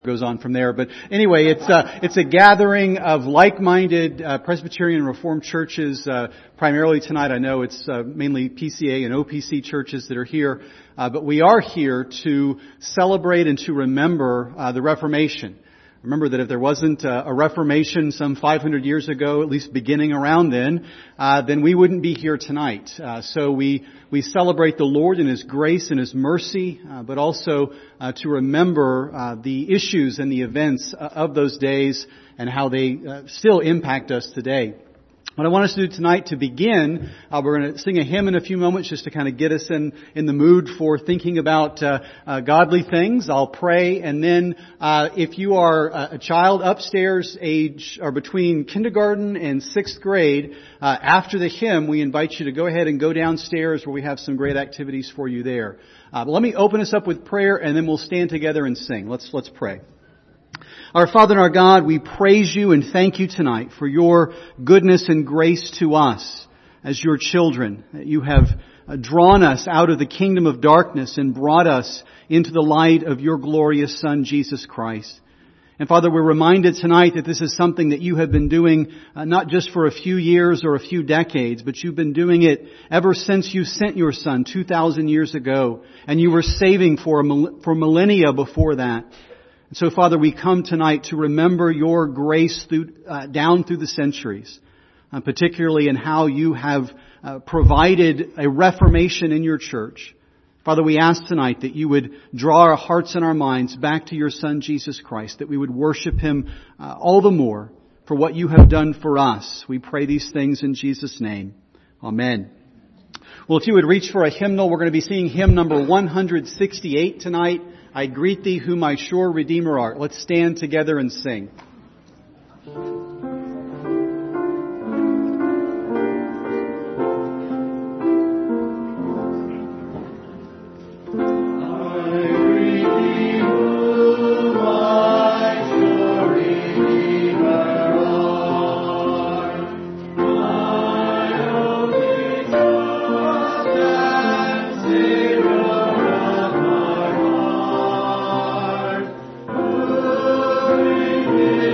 goes on from there. But anyway, it's a gathering of like-minded Presbyterian Reformed churches. Primarily tonight, I know it's mainly PCA and OPC churches that are here, but we are here to celebrate and to remember the Reformation. Remember that if there wasn't a Reformation some 500 years ago, at least beginning around then we wouldn't be here tonight. So we celebrate the Lord in His grace and His mercy, but also to remember the issues and the events of those days and how they still impact us today. What I want us to do tonight to begin, we're going to sing a hymn in a few moments just to kind of get us in the mood for thinking about godly things. I'll pray, and then if you are a child upstairs, age or between kindergarten and 6th grade, after the hymn, we invite you to go ahead and go downstairs where we have some great activities for you there. But let me open us up with prayer, and then we'll stand together and sing. Let's pray. Our Father and our God, we praise You and thank You tonight for Your goodness and grace to us as Your children. That You have drawn us out of the kingdom of darkness and brought us into the light of Your glorious Son, Jesus Christ. And Father, we're reminded tonight that this is something that You have been doing not just for a few years or a few decades, but You've been doing it ever since You sent Your Son 2,000 years ago, and You were saving for millennia before that. So, Father, we come tonight to remember Your grace down through the centuries, particularly in how You have provided a reformation in Your church. Father, we ask tonight that You would draw our hearts and our minds back to Your Son, Jesus Christ, that we would worship Him all the more for what You have done for us. We pray these things in Jesus' name. Amen. Well, if you would reach for a hymnal, we're going to be singing hymn number 168 tonight. I greet Thee, who my sure Redeemer art. Let's stand together and sing. Yeah.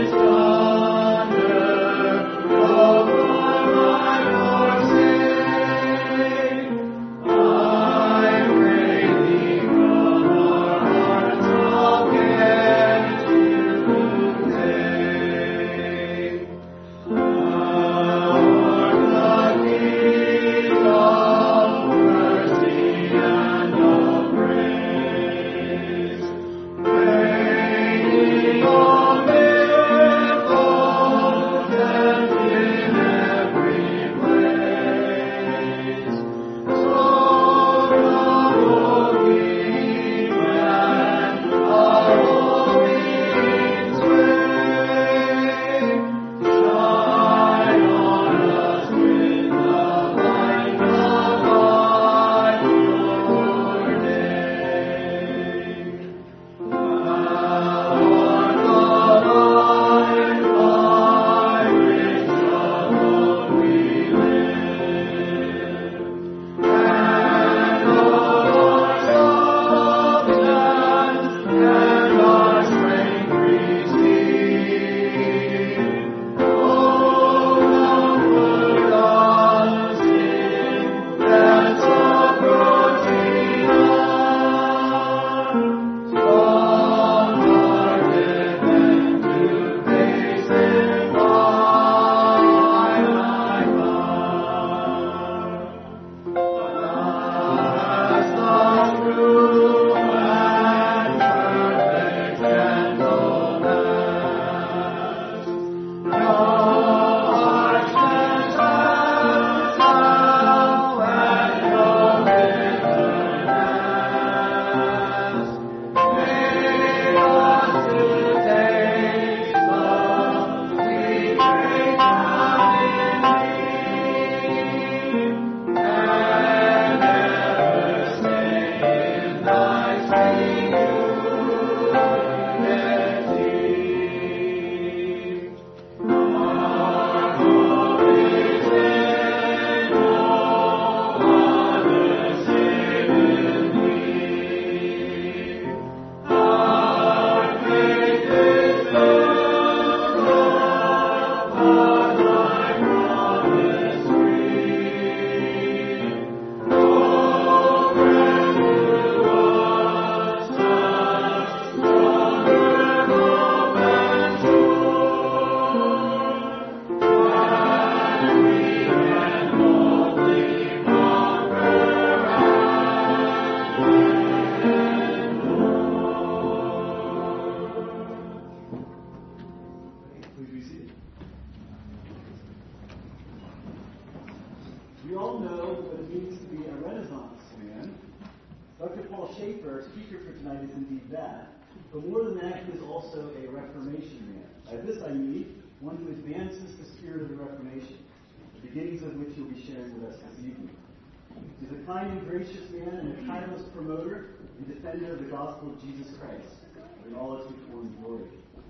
tonight is indeed that. But more than that, he is also a Reformation man. By this I mean one who advances the spirit of the Reformation, the beginnings of which he'll be sharing with us this evening. He's a kind and gracious man and a tireless promoter and defender of the gospel of Jesus Christ in all its reformed glory.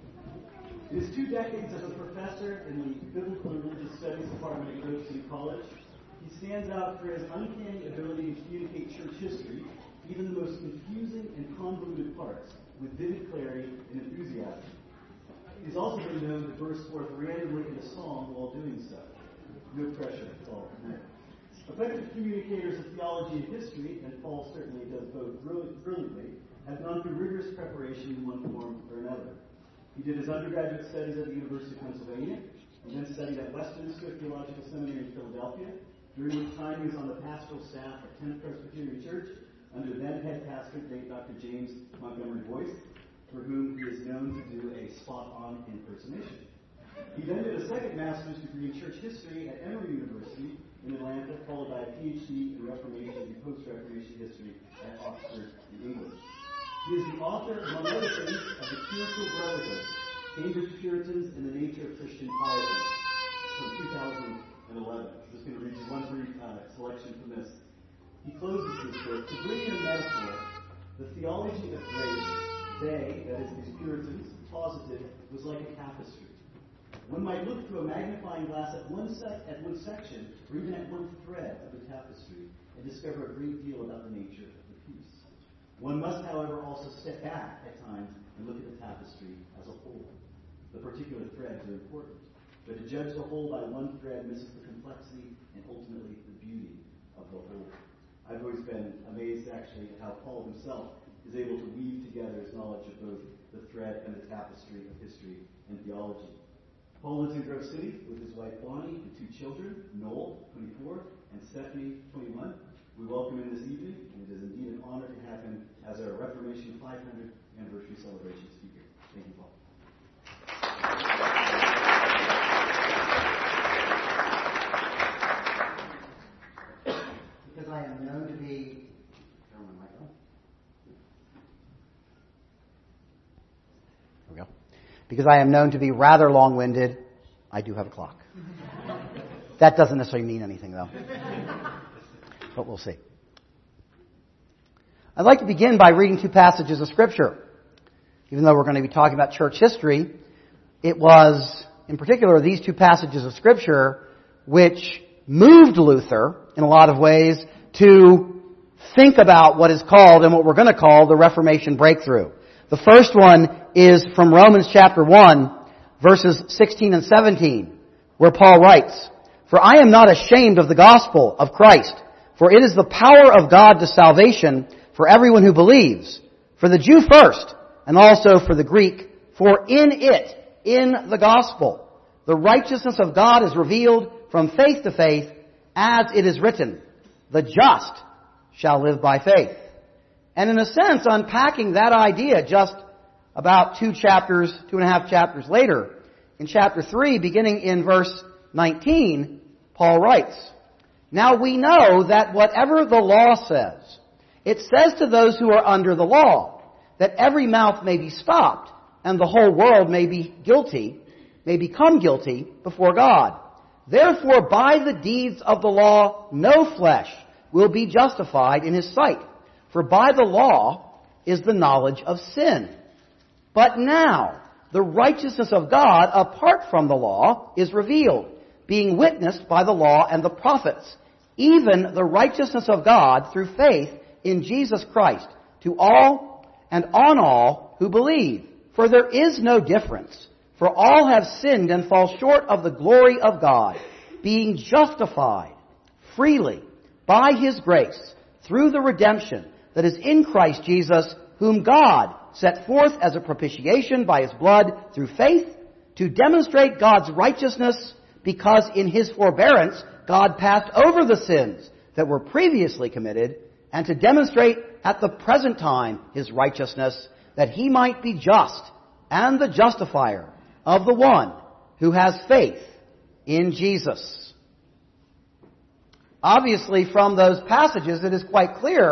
In his 2 decades as a professor in the Biblical and Religious Studies Department at Grove City College, he stands out for his uncanny ability to communicate church history, even the most confusing and convoluted parts, with vivid clarity and enthusiasm. He's also been known to burst forth randomly in a song while doing so. No pressure at all. Effective communicators of theology and history, and Paul certainly does both brilliantly, have gone through rigorous preparation in one form or another. He did his undergraduate studies at the University of Pennsylvania, and then studied at Westminster Theological Seminary in Philadelphia, during which time he was on the pastoral staff at 10th Presbyterian Church under then head pastor Dr. James Montgomery Boyce, for whom he is known to do a spot-on impersonation. He then did a second master's degree in church history at Emory University in Atlanta, followed by a PhD in Reformation and post-Reformation history at Oxford in England. He is the author, among other things, of The Puritans Brotherhood, Cambridge Puritans and the Nature of Christian Piety, from 2011. I'm just going to read you one brief selection from this. He closes this book, to bring in a metaphor, the theology of grace, they, that is these Puritans, posited, was like a tapestry. One might look through a magnifying glass at one section, or even at one thread of the tapestry, and discover a great deal about the nature of the piece. One must, however, also step back at times and look at the tapestry as a whole. The particular threads are important, but to judge the whole by one thread misses the complexity and ultimately the beauty of the whole. I've always been amazed, actually, at how Paul himself is able to weave together his knowledge of both the thread and the tapestry of history and theology. Paul lives in Grove City with his wife Bonnie and 2 children, Noel, 24, and Stephanie, 21. We welcome him this evening, and it is indeed an honor to have him as our Reformation 500th anniversary celebration speaker. Thank you, Paul. Because I am known to be Because I am known to be rather long-winded, I do have a clock. That doesn't necessarily mean anything, though. But we'll see. I'd like to begin by reading 2 passages of Scripture. Even though we're going to be talking about church history, it was, in particular, these 2 passages of Scripture which moved Luther, in a lot of ways, to think about what is called, and what we're going to call, the Reformation breakthrough. The first one is from Romans chapter 1, verses 16 and 17, where Paul writes, "For I am not ashamed of the gospel of Christ, for it is the power of God to salvation for everyone who believes, for the Jew first, and also for the Greek, for in it, in the gospel, the righteousness of God is revealed from faith to faith, as it is written, the just shall live by faith." And in a sense, unpacking that idea just about 2.5 chapters later, in chapter 3, beginning in verse 19, Paul writes, "Now we know that whatever the law says, it says to those who are under the law, that every mouth may be stopped, and the whole world may become guilty before God. Therefore, by the deeds of the law, no flesh will be justified in his sight. For by the law is the knowledge of sin. But now, the righteousness of God apart from the law is revealed, being witnessed by the law and the prophets, even the righteousness of God through faith in Jesus Christ, to all and on all who believe. For there is no difference, for all have sinned and fall short of the glory of God, being justified freely by His grace through the redemption that is in Christ Jesus, whom God set forth as a propitiation by His blood through faith, to demonstrate God's righteousness, because in His forbearance God passed over the sins that were previously committed, and to demonstrate at the present time His righteousness, that He might be just and the justifier of the one who has faith in Jesus." Obviously, from those passages, it is quite clear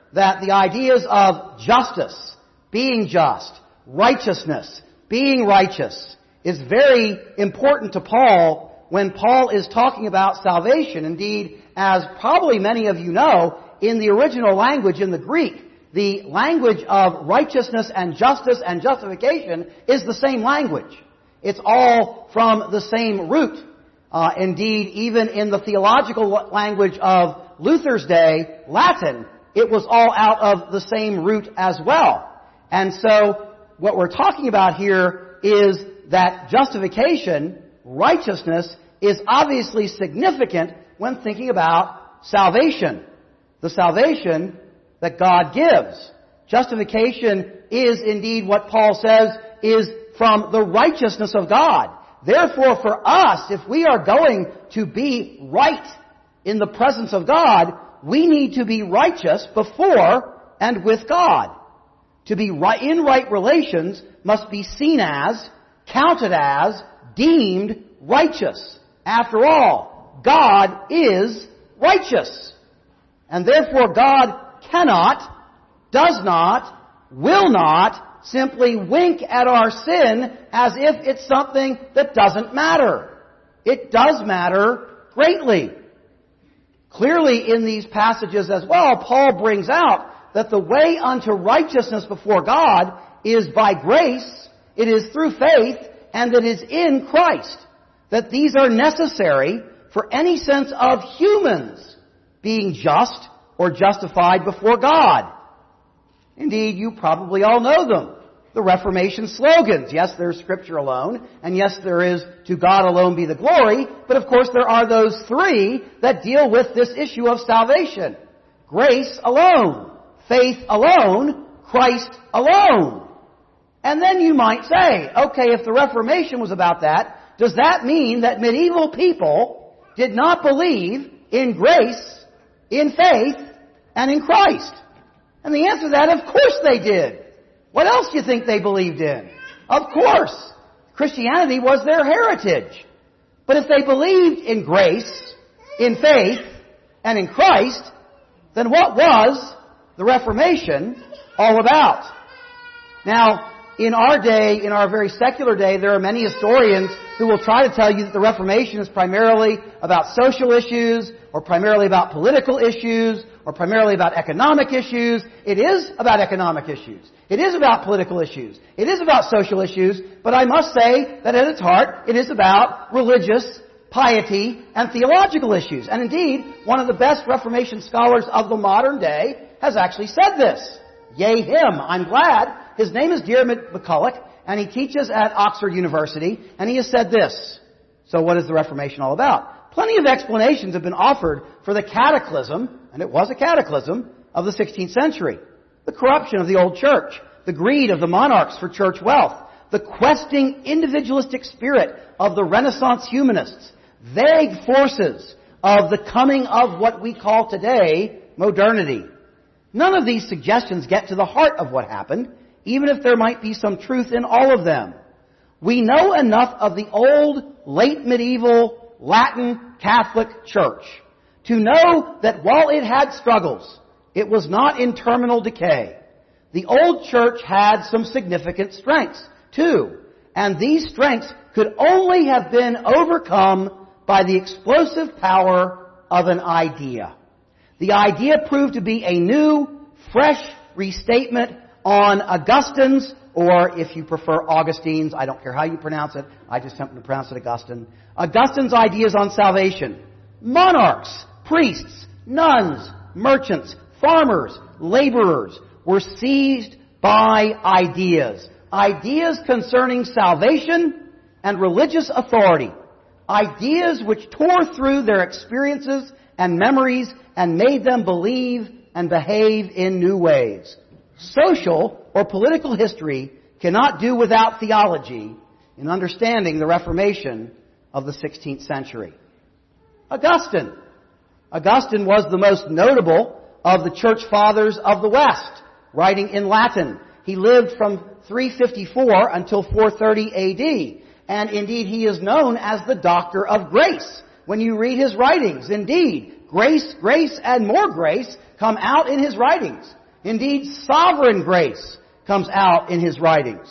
that the ideas of justice, being just, righteousness, being righteous, is very important to Paul when Paul is talking about salvation. Indeed, as probably many of you know, in the original language, in the Greek, the language of righteousness and justice and justification is the same language. It's all from the same root. Indeed, even in the theological language of Luther's day, Latin, it was all out of the same root as well. And so, what we're talking about here is that justification, righteousness, is obviously significant when thinking about salvation. The salvation that God gives. Justification is indeed what Paul says is from the righteousness of God. Therefore, for us, if we are going to be right in the presence of God, we need to be righteous before and with God. To be right in right relations must be seen as, counted as, deemed righteous. After all, God is righteous. And therefore God cannot, does not, will not simply wink at our sin as if it's something that doesn't matter. It does matter greatly. Clearly in these passages as well, Paul brings out that the way unto righteousness before God is by grace, it is through faith, and it is in Christ. That these are necessary for any sense of humans being just or justified before God. Indeed, you probably all know them. The Reformation slogans. Yes, there's Scripture alone, and yes, there is to God alone be the glory, but of course there are those three that deal with this issue of salvation. Grace alone, faith alone, Christ alone. And then you might say, okay, if the Reformation was about that, does that mean that medieval people did not believe in grace, in faith, and in Christ? And the answer to that, of course they did. What else do you think they believed in? Of course, Christianity was their heritage. But if they believed in grace, in faith, and in Christ, then what was the Reformation all about? Now, in our day, in our very secular day, there are many historians who will try to tell you that the Reformation is primarily about social issues, or primarily about political issues, or primarily about economic issues. It is about economic issues. It is about political issues. It is about social issues. But I must say that at its heart, it is about religious, piety, and theological issues. And indeed, one of the best Reformation scholars of the modern day has actually said this. Yea, him. I'm glad. His name is Diarmaid MacCulloch, and he teaches at Oxford University, and he has said this. So what is the Reformation all about? Plenty of explanations have been offered for the cataclysm, and it was a cataclysm, of the 16th century. The corruption of the old church, the greed of the monarchs for church wealth, the questing individualistic spirit of the Renaissance humanists, vague forces of the coming of what we call today modernity. None of these suggestions get to the heart of what happened, even if there might be some truth in all of them. We know enough of the old, late medieval, Latin Catholic Church to know that while it had struggles, it was not in terminal decay. The old church had some significant strengths, too, and these strengths could only have been overcome by the explosive power of an idea. The idea proved to be a new, fresh restatement on Augustine's, or if you prefer Augustine's, I don't care how you pronounce it, I just happen to pronounce it Augustine. Augustine's ideas on salvation. Monarchs, priests, nuns, merchants, farmers, laborers were seized by ideas. Ideas concerning salvation and religious authority. Ideas which tore through their experiences and memories and made them believe and behave in new ways. Social or political history cannot do without theology in understanding the Reformation of the 16th century. Augustine. Augustine was the most notable of the church fathers of the West, writing in Latin. He lived from 354 until 430 AD, and indeed he is known as the Doctor of Grace. When you read his writings, indeed, grace, grace, and more grace come out in his writings. Indeed, sovereign grace comes out in his writings.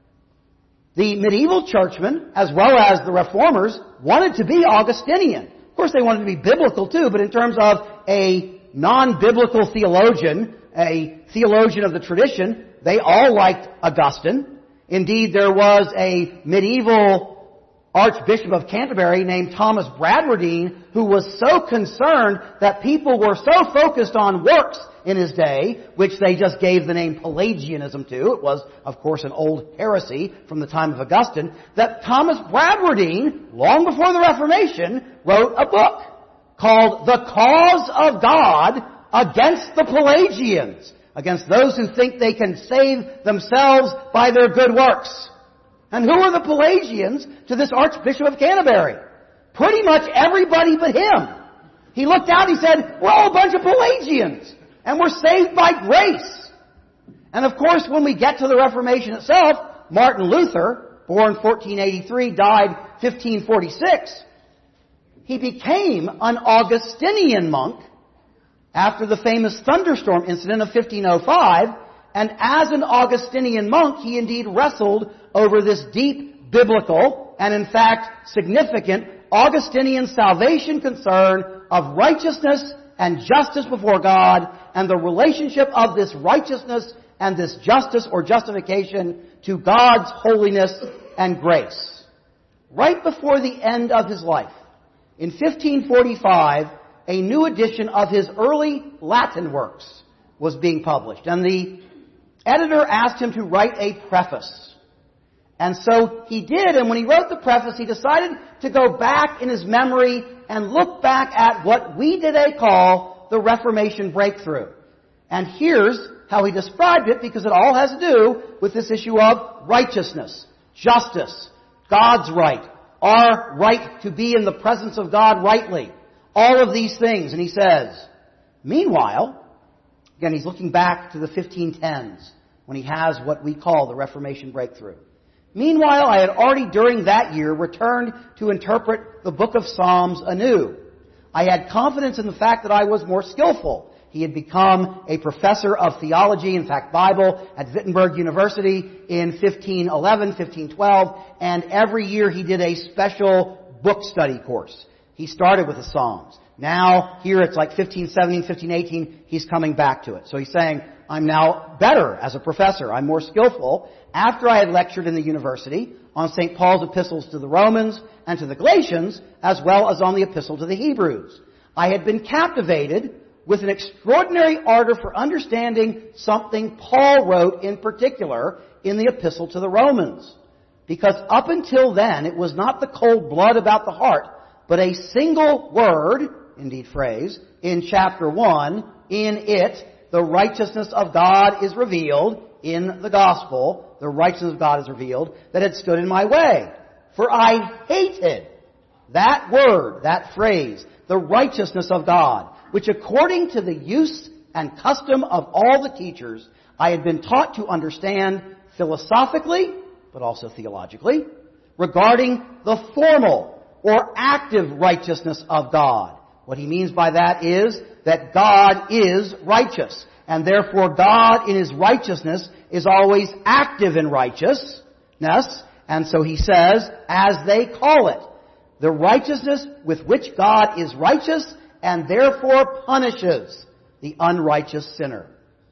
The medieval churchmen, as well as the reformers, wanted to be Augustinian. Of course, they wanted to be biblical too, but in terms of a non-biblical theologian, a theologian of the tradition, they all liked Augustine. Indeed, there was a medieval Archbishop of Canterbury named Thomas Bradwardine who was so concerned that people were so focused on works in his day, which they just gave the name Pelagianism to. It was, of course, an old heresy from the time of Augustine, that Thomas Bradwardine, long before the Reformation, wrote a book called The Cause of God Against the Pelagians, against those who think they can save themselves by their good works. And who are the Pelagians to this Archbishop of Canterbury? Pretty much everybody but him. He looked out and he said, we're all a bunch of Pelagians, and we're saved by grace. And of course, when we get to the Reformation itself, Martin Luther, born 1483, died 1546, he became an Augustinian monk after the famous thunderstorm incident of 1505, and as an Augustinian monk, he indeed wrestled over this deep biblical and in fact significant Augustinian salvation concern of righteousness and justice before God, and the relationship of this righteousness and this justice or justification to God's holiness and grace. Right before the end of his life, in 1545, a new edition of his early Latin works was being published, and the editor asked him to write a preface. And so he did, and when he wrote the preface, he decided to go back in his memory and look back at what we today call the Reformation breakthrough. And here's how he described it, because it all has to do with this issue of righteousness, justice, God's right, our right to be in the presence of God rightly, all of these things. And he says, meanwhile, again, he's looking back to the 1510s, when he has what we call the Reformation breakthrough. Meanwhile, I had already during that year returned to interpret the book of Psalms anew. I had confidence in the fact that I was more skillful. He had become a professor of theology, in fact Bible, at Wittenberg University in 1511, 1512, and every year he did a special book study course. He started with the Psalms. Now, here it's like 1517, 1518, he's coming back to it. So he's saying, I'm now better as a professor. I'm more skillful. After I had lectured in the university on St. Paul's epistles to the Romans and to the Galatians, as well as on the epistle to the Hebrews, I had been captivated with an extraordinary ardor for understanding something Paul wrote in particular in the epistle to the Romans. Because up until then, it was not the cold blood about the heart, but a single word, indeed phrase, in chapter 1, in it, the righteousness of God is revealed in the gospel. The righteousness of God is revealed that had stood in my way. For I hated that word, that phrase, the righteousness of God, which according to the use and custom of all the teachers, I had been taught to understand philosophically, but also theologically, regarding the formal or active righteousness of God. What he means by that is that God is righteous, and therefore God in His righteousness is always active in righteousness, and so he says, as they call it, the righteousness with which God is righteous and therefore punishes the unrighteous sinner.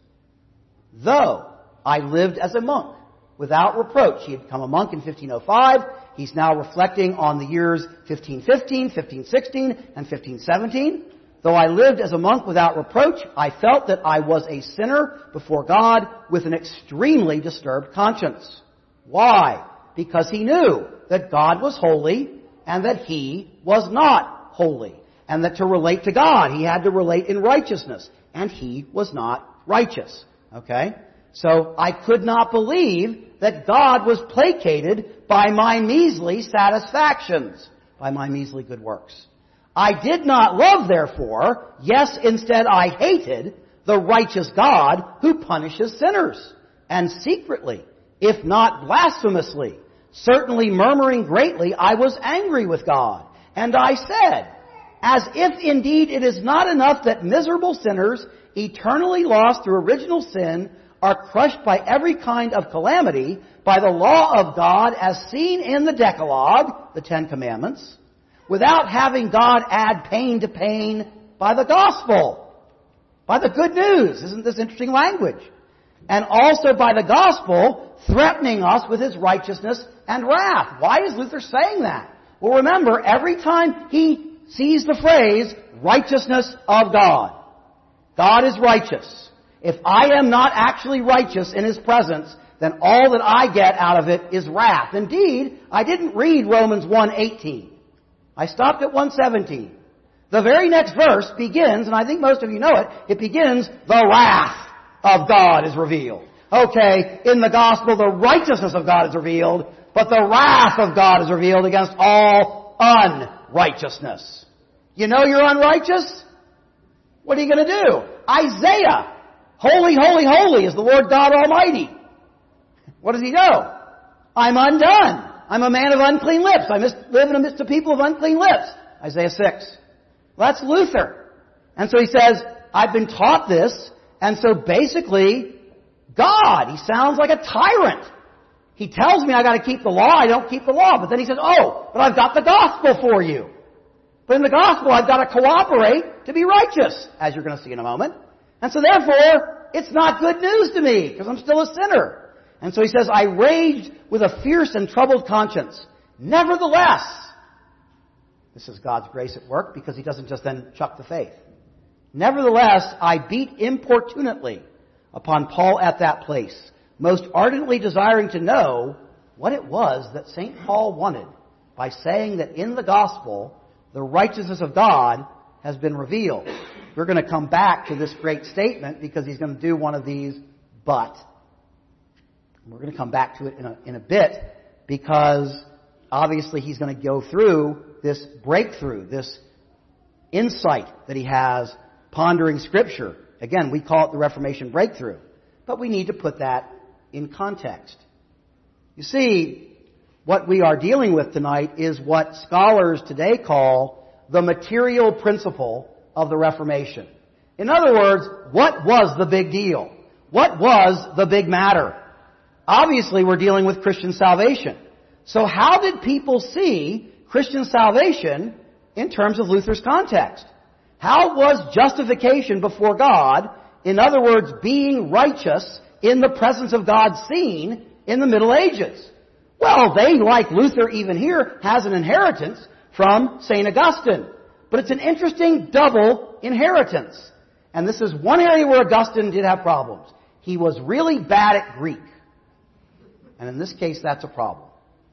Though I lived as a monk without reproach. He had become a monk in 1505. He's now reflecting on the years 1515, 1516, and 1517. Though I lived as a monk without reproach, I felt that I was a sinner before God with an extremely disturbed conscience. Why? Because he knew that God was holy and that he was not holy. And that to relate to God, he had to relate in righteousness. And he was not righteous. Okay? So I could not believe that God was placated by my measly satisfactions, by my measly good works. I did not love, therefore, yes, instead I hated the righteous God who punishes sinners. And secretly, if not blasphemously, certainly murmuring greatly, I was angry with God. And I said, as if indeed it is not enough that miserable sinners, eternally lost through original sin, are crushed by every kind of calamity by the law of God as seen in the Decalogue, the Ten Commandments, without having God add pain to pain by the gospel, by the good news. Isn't this interesting language? And also by the gospel threatening us with His righteousness and wrath. Why is Luther saying that? Well, remember, every time he sees the phrase, righteousness of God, God is righteous. If I am not actually righteous in His presence, then all that I get out of it is wrath. Indeed, I didn't read Romans 1:18. I stopped at 1:17. The very next verse begins, and I think most of you know it, it begins, the wrath of God is revealed. Okay, in the gospel, the righteousness of God is revealed, but the wrath of God is revealed against all unrighteousness. You know you're unrighteous? What are you going to do? Isaiah, holy, holy, holy is the Lord God Almighty. What does he know? I'm undone. I'm a man of unclean lips. I live in the midst of people of unclean lips. Isaiah 6. Well, that's Luther. And so he says, I've been taught this, and so basically, God, he sounds like a tyrant. He tells me I got to keep the law, I don't keep the law. But then he says, oh, but I've got the gospel for you. But in the gospel, I've got to cooperate to be righteous, as you're going to see in a moment. And so therefore, it's not good news to me, because I'm still a sinner. And so he says, I raged with a fierce and troubled conscience. Nevertheless, this is God's grace at work, because he doesn't just then chuck the faith. Nevertheless, I beat importunately upon Paul at that place, most ardently desiring to know what it was that St. Paul wanted by saying that in the gospel, the righteousness of God has been revealed. We're going to come back to this great statement because he's going to do one of these, but. We're going to come back to it in a bit because obviously he's going to go through this breakthrough, this insight that he has pondering Scripture. Again, we call it the Reformation breakthrough. But we need to put that in context. You see, what we are dealing with tonight is what scholars today call the material principle of the Reformation. In other words, what was the big deal? What was the big matter? Obviously, we're dealing with Christian salvation. So how did people see Christian salvation in terms of Luther's context? How was justification before God, in other words, being righteous in the presence of God seen in the Middle Ages? Well, they, like Luther even here, has an inheritance from St. Augustine. But it's an interesting double inheritance. And this is one area where Augustine did have problems. He was really bad at Greek. And in this case, that's a problem.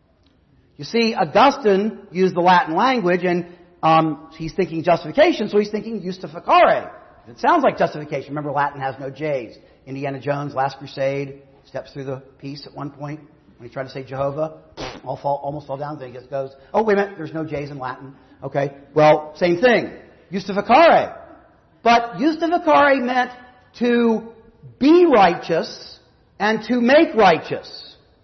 You see, Augustine used the Latin language, and he's thinking justification, so he's thinking justificare. It sounds like justification. Remember, Latin has no J's. Indiana Jones, Last Crusade, steps through the piece at one point when he tried to say Jehovah. Almost fall down, then he just goes, oh, wait a minute, there's no J's in Latin. Okay, well, same thing. Justificare. But justificare meant to be righteous and to make righteous.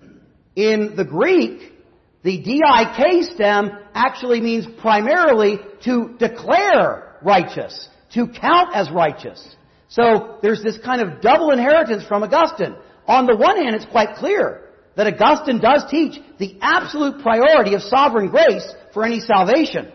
In the Greek, the dik stem actually means primarily to declare righteous, to count as righteous. So there's this kind of double inheritance from Augustine. On the one hand, it's quite clear that Augustine does teach the absolute priority of sovereign grace for any salvation.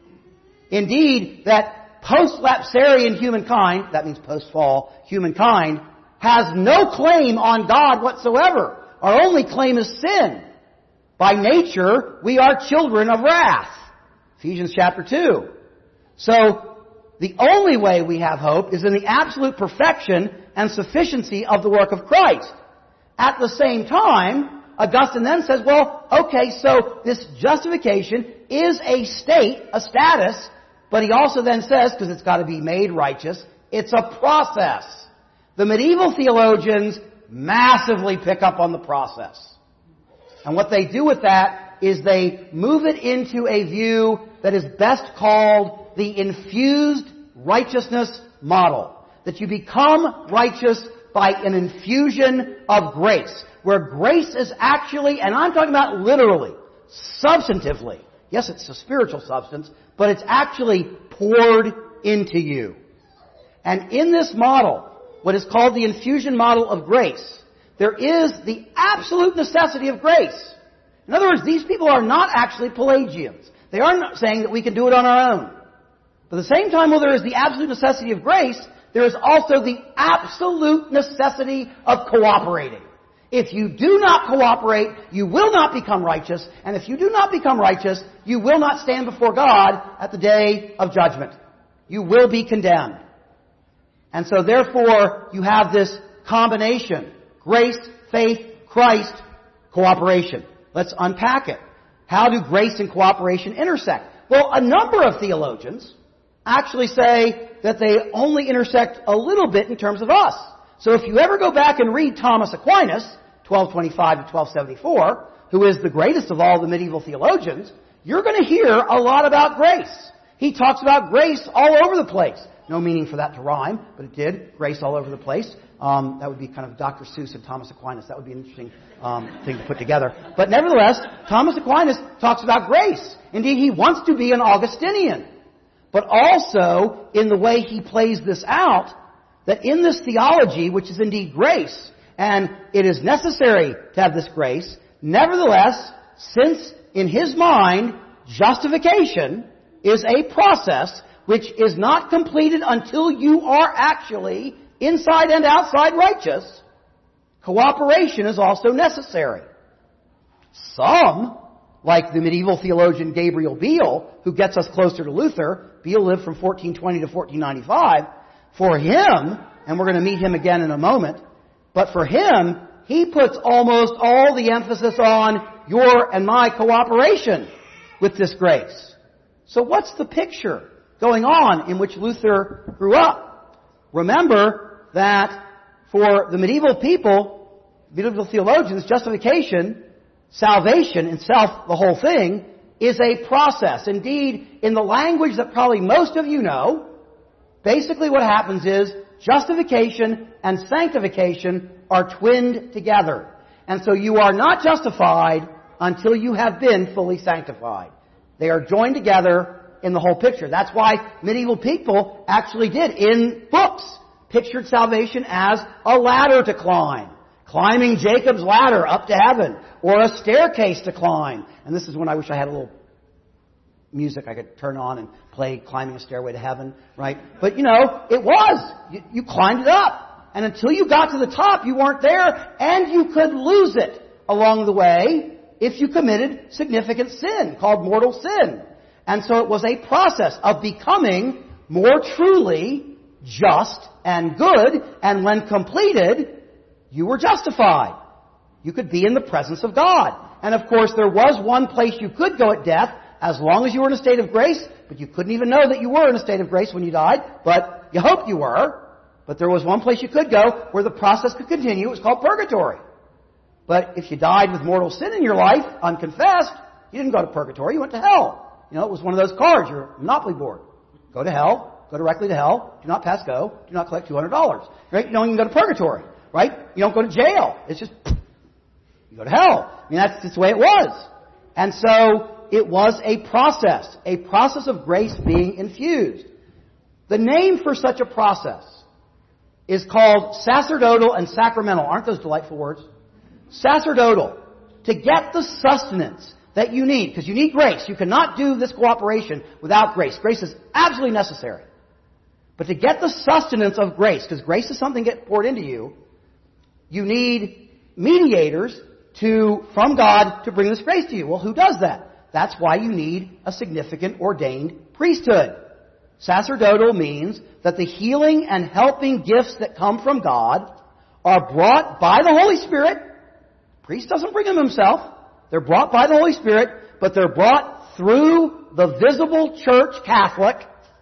Indeed, that post-lapsarian humankind, that means post-fall humankind, has no claim on God whatsoever. Our only claim is sin. By nature, we are children of wrath. Ephesians chapter 2. So, the only way we have hope is in the absolute perfection and sufficiency of the work of Christ. At the same time, Augustine then says, well, okay, so this justification is a state, a status, but he also then says, because it's got to be made righteous, it's a process. The medieval theologians massively pick up on the process. And what they do with that is they move it into a view that is best called the infused righteousness model. That you become righteous by an infusion of grace. Where grace is actually, and I'm talking about literally, substantively, Yes, it's a spiritual substance, but it's actually poured into you. And in this model, what is called the infusion model of grace, there is the absolute necessity of grace. In other words, these people are not actually Pelagians. They are not saying that we can do it on our own. But at the same time, while there is the absolute necessity of grace, there is also the absolute necessity of cooperating. If you do not cooperate, you will not become righteous. And if you do not become righteous, you will not stand before God at the day of judgment. You will be condemned. And so therefore, you have this combination. Grace, faith, Christ, cooperation. Let's unpack it. How do grace and cooperation intersect? Well, a number of theologians actually say that they only intersect a little bit in terms of us. So if you ever go back and read Thomas Aquinas, 1225 to 1274, who is the greatest of all the medieval theologians, you're going to hear a lot about grace. He talks about grace all over the place. No meaning for that to rhyme, but it did. Grace all over the place. That would be kind of Dr. Seuss and Thomas Aquinas. That would be an interesting thing to put together. But nevertheless, Thomas Aquinas talks about grace. Indeed, he wants to be an Augustinian. But also, in the way he plays this out, that in this theology, which is indeed grace, and it is necessary to have this grace, nevertheless, since in his mind, justification is a process which is not completed until you are actually inside and outside righteous, cooperation is also necessary. Some, like the medieval theologian Gabriel Biel, who gets us closer to Luther, Biel lived from 1420 to 1495, for him, and we're going to meet him again in a moment, but for him, he puts almost all the emphasis on your and my cooperation with this grace. So what's the picture going on in which Luther grew up? Remember that for the medieval people, medieval theologians, justification, salvation itself, the whole thing, is a process. Indeed, in the language that probably most of you know, basically what happens is justification and sanctification are twinned together. And so you are not justified until you have been fully sanctified. They are joined together in the whole picture. That's why medieval people actually did, in books, pictured salvation as a ladder to climb. Climbing Jacob's ladder up to heaven. Or a staircase to climb. And this is when I wish I had a little music I could turn on and play Climbing a Stairway to Heaven, right? But you know, it was. You climbed it up. And until you got to the top, you weren't there. And you could lose it along the way if you committed significant sin, called mortal sin. And so it was a process of becoming more truly just and good. And when completed, you were justified. You could be in the presence of God. And of course, there was one place you could go at death, as long as you were in a state of grace, but you couldn't even know that you were in a state of grace when you died, but you hoped you were. But there was one place you could go where the process could continue. It was called purgatory. But if you died with mortal sin in your life, unconfessed, you didn't go to purgatory, you went to hell. You know, it was one of those cards, your Monopoly board. Go to hell, go directly to hell, do not pass go, do not collect $200. Right? You don't even go to purgatory. Right? You don't go to jail. It's just, you go to hell. I mean, that's just the way it was. And so, it was a process of grace being infused. The name for such a process is called sacerdotal and sacramental. Aren't those delightful words? Sacerdotal. To get the sustenance that you need, because you need grace. You cannot do this cooperation without grace. Grace is absolutely necessary. But to get the sustenance of grace, because grace is something that gets poured into you, you need mediators from God to bring this grace to you. Well, who does that? That's why you need a significant ordained priesthood. Sacerdotal means that the healing and helping gifts that come from God are brought by the Holy Spirit. The priest doesn't bring them himself. They're brought by the Holy Spirit, but they're brought through the visible church Catholic,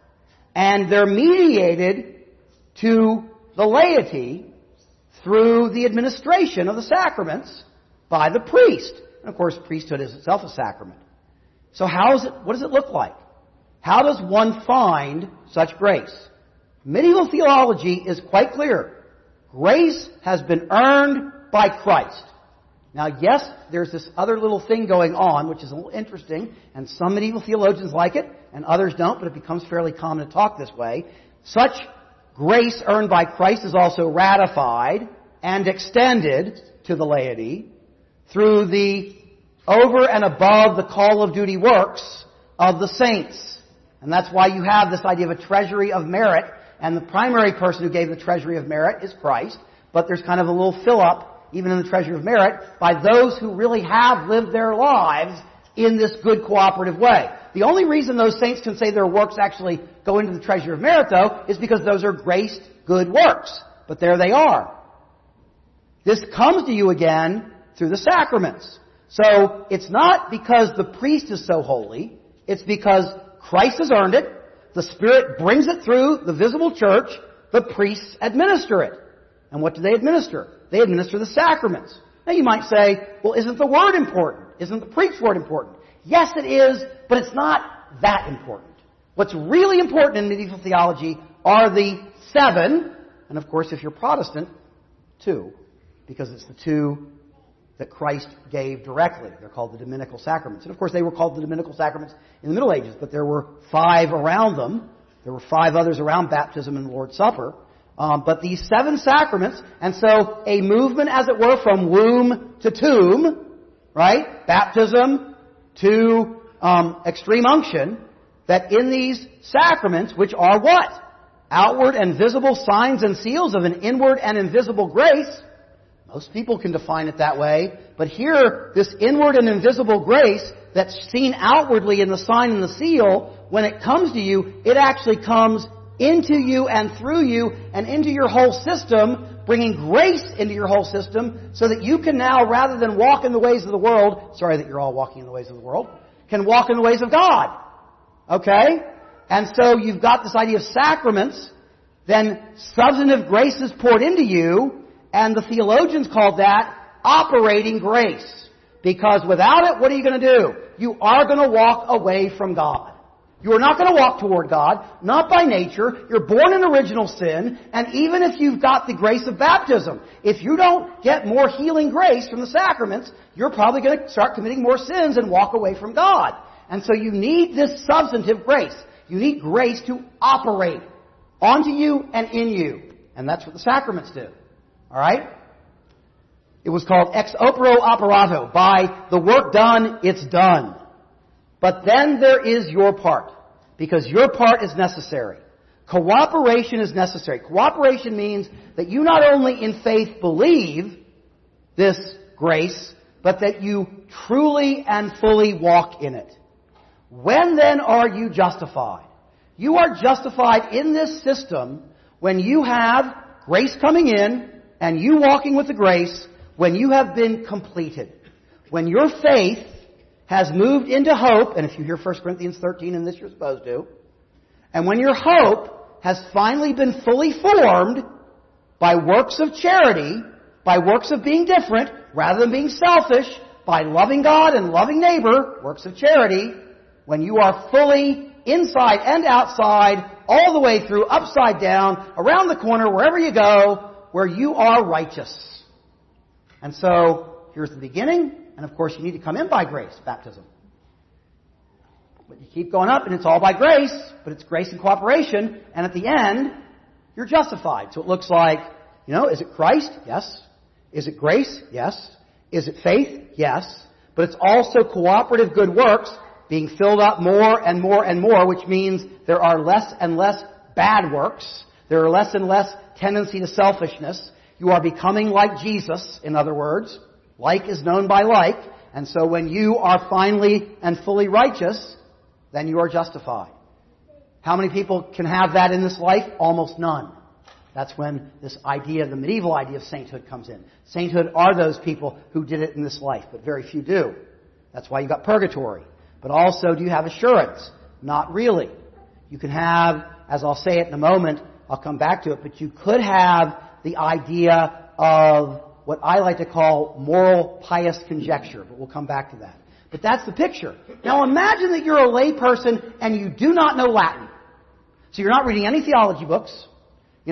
and they're mediated to the laity through the administration of the sacraments by the priest. And of course, priesthood is itself a sacrament. So what does it look like? How does one find such grace? Medieval theology is quite clear. Grace has been earned by Christ. Now, yes, there's this other little thing going on, which is a little interesting, and some medieval theologians like it, and others don't, but it becomes fairly common to talk this way. Such grace earned by Christ is also ratified and extended to the laity through the over and above the call of duty works of the saints. And that's why you have this idea of a treasury of merit, and the primary person who gave the treasury of merit is Christ, but there's kind of a little fill-up even in the treasury of merit, by those who really have lived their lives in this good cooperative way. The only reason those saints can say their works actually go into the treasury of merit, though, is because those are graced good works. But there they are. This comes to you again through the sacraments. So it's not because the priest is so holy, it's because Christ has earned it, the Spirit brings it through the visible church, the priests administer it. And what do they administer? They administer the sacraments. Now you might say, well, isn't the word important? Isn't the preached word important? Yes, it is, but it's not that important. What's really important in medieval theology are the 7, and of course, if you're Protestant, 2, because it's the 2 that Christ gave directly. They're called the dominical sacraments. And of course, they were called the dominical sacraments in the Middle Ages, but there were 5 around them. There were 5 others around baptism and the Lord's Supper. But these 7 sacraments, and so a movement, as it were, from womb to tomb, right? Baptism to extreme unction, that in these sacraments, which are what? Outward and visible signs and seals of an inward and invisible grace. Most people can define it that way. But here, this inward and invisible grace that's seen outwardly in the sign and the seal, when it comes to you, it actually comes into you and through you and into your whole system, bringing grace into your whole system so that you can now, rather than walk in the ways of the world, sorry that you're all walking in the ways of the world, can walk in the ways of God. Okay? And so you've got this idea of sacraments, then substantive grace is poured into you, and the theologians call that operating grace. Because without it, what are you going to do? You are going to walk away from God. You are not going to walk toward God, not by nature. You're born in original sin, and even if you've got the grace of baptism, if you don't get more healing grace from the sacraments, you're probably going to start committing more sins and walk away from God. And so you need this substantive grace. You need grace to operate onto you and in you. And that's what the sacraments do. Alright? It was called ex opero operato. By the work done, it's done. But then there is your part, because your part is necessary. Cooperation is necessary. Cooperation means that you not only in faith believe this grace, but that you truly and fully walk in it. When then are you justified? You are justified in this system when you have grace coming in and you walking with the grace, when you have been completed. When your faith has moved into hope, and if you hear 1 Corinthians 13 in this you're supposed to, and when your hope has finally been fully formed by works of charity, by works of being different, rather than being selfish, by loving God and loving neighbor, works of charity, when you are fully inside and outside, all the way through, upside down, around the corner, wherever you go, where you are righteous. And so, here's the beginning. And of course, you need to come in by grace, baptism. But you keep going up, and it's all by grace, but it's grace and cooperation. And at the end, you're justified. So it looks like, is it Christ? Yes. Is it grace? Yes. Is it faith? Yes. But it's also cooperative good works being filled up more and more and more, which means there are less and less bad works. There are less and less tendency to selfishness. You are becoming like Jesus, in other words. Like is known by like, and so when you are finally and fully righteous, then you are justified. How many people can have that in this life? Almost none. That's when this idea, the medieval idea of sainthood comes in. Sainthood are those people who did it in this life, but very few do. That's why you got purgatory. But also, do you have assurance? Not really. You can have, as I'll say it in a moment, I'll come back to it, but you could have the idea of what I like to call moral pious conjecture, but we'll come back to that. But that's the picture. Now imagine that you're a lay person and you do not know Latin. So you're not reading any theology books.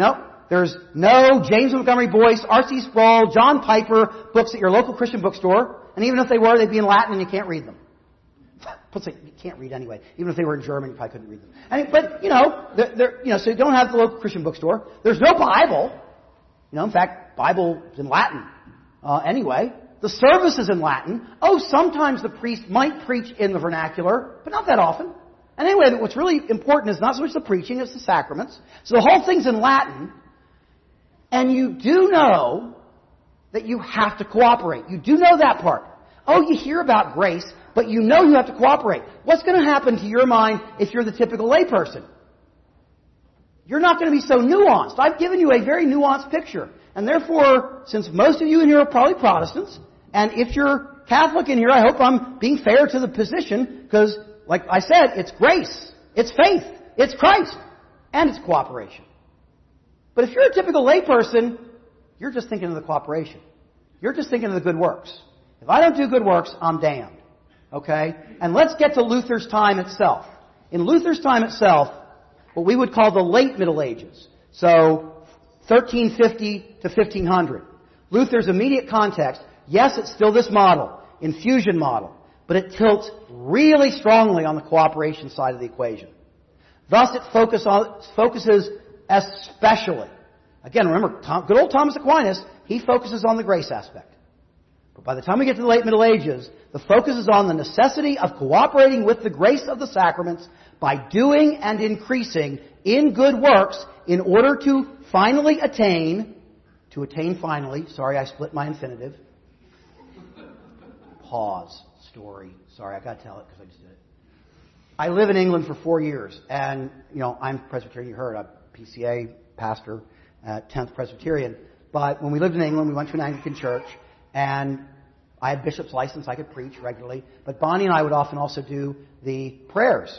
There's no James Montgomery Boyce, R.C. Sproul, John Piper books at your local Christian bookstore. And even if they were, they'd be in Latin and you can't read them. You can't read anyway. Even if they were in German, you probably couldn't read them. So you don't have the local Christian bookstore. There's no Bible. In fact, Bible is in Latin anyway. The service is in Latin. Sometimes the priest might preach in the vernacular, but not that often. And anyway, what's really important is not so much the preaching, it's the sacraments. So the whole thing's in Latin. And you do know that you have to cooperate. You do know that part. You hear about grace, but you know you have to cooperate. What's going to happen to your mind if you're the typical layperson? You're not going to be so nuanced. I've given you a very nuanced picture. And therefore, since most of you in here are probably Protestants, and if you're Catholic in here, I hope I'm being fair to the position, because, like I said, it's grace, it's faith, it's Christ, and it's cooperation. But if you're a typical layperson, you're just thinking of the cooperation. You're just thinking of the good works. If I don't do good works, I'm damned. Okay? And let's get to Luther's time itself. In Luther's time itself, what we would call the late Middle Ages. So, 1350 to 1500. Luther's immediate context, yes, it's still this model, infusion model, but it tilts really strongly on the cooperation side of the equation. Thus, it focuses especially. Again, remember, good old Thomas Aquinas, he focuses on the grace aspect. But by the time we get to the late Middle Ages, the focus is on the necessity of cooperating with the grace of the sacraments by doing and increasing in good works in order to finally attain, sorry, I split my infinitive. Pause, story. Sorry, I got to tell it because I just did it. I live in England for 4 years, and, I'm Presbyterian, you heard, I'm PCA pastor at 10th Presbyterian. But when we lived in England, we went to an Anglican church, and I had bishop's license. I could preach regularly. But Bonnie and I would often also do the prayers,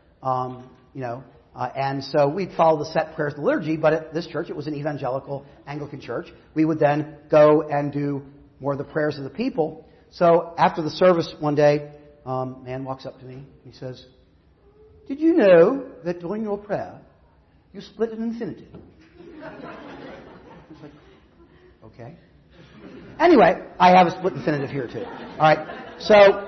and so we'd follow the set prayers of the liturgy. But at this church, it was an evangelical Anglican church. We would then go and do more of the prayers of the people. So after the service one day, a man walks up to me. He says, "Did you know that during your prayer, you split an infinitive?" I was like, okay. Anyway, I have a split infinitive here too. All right. So,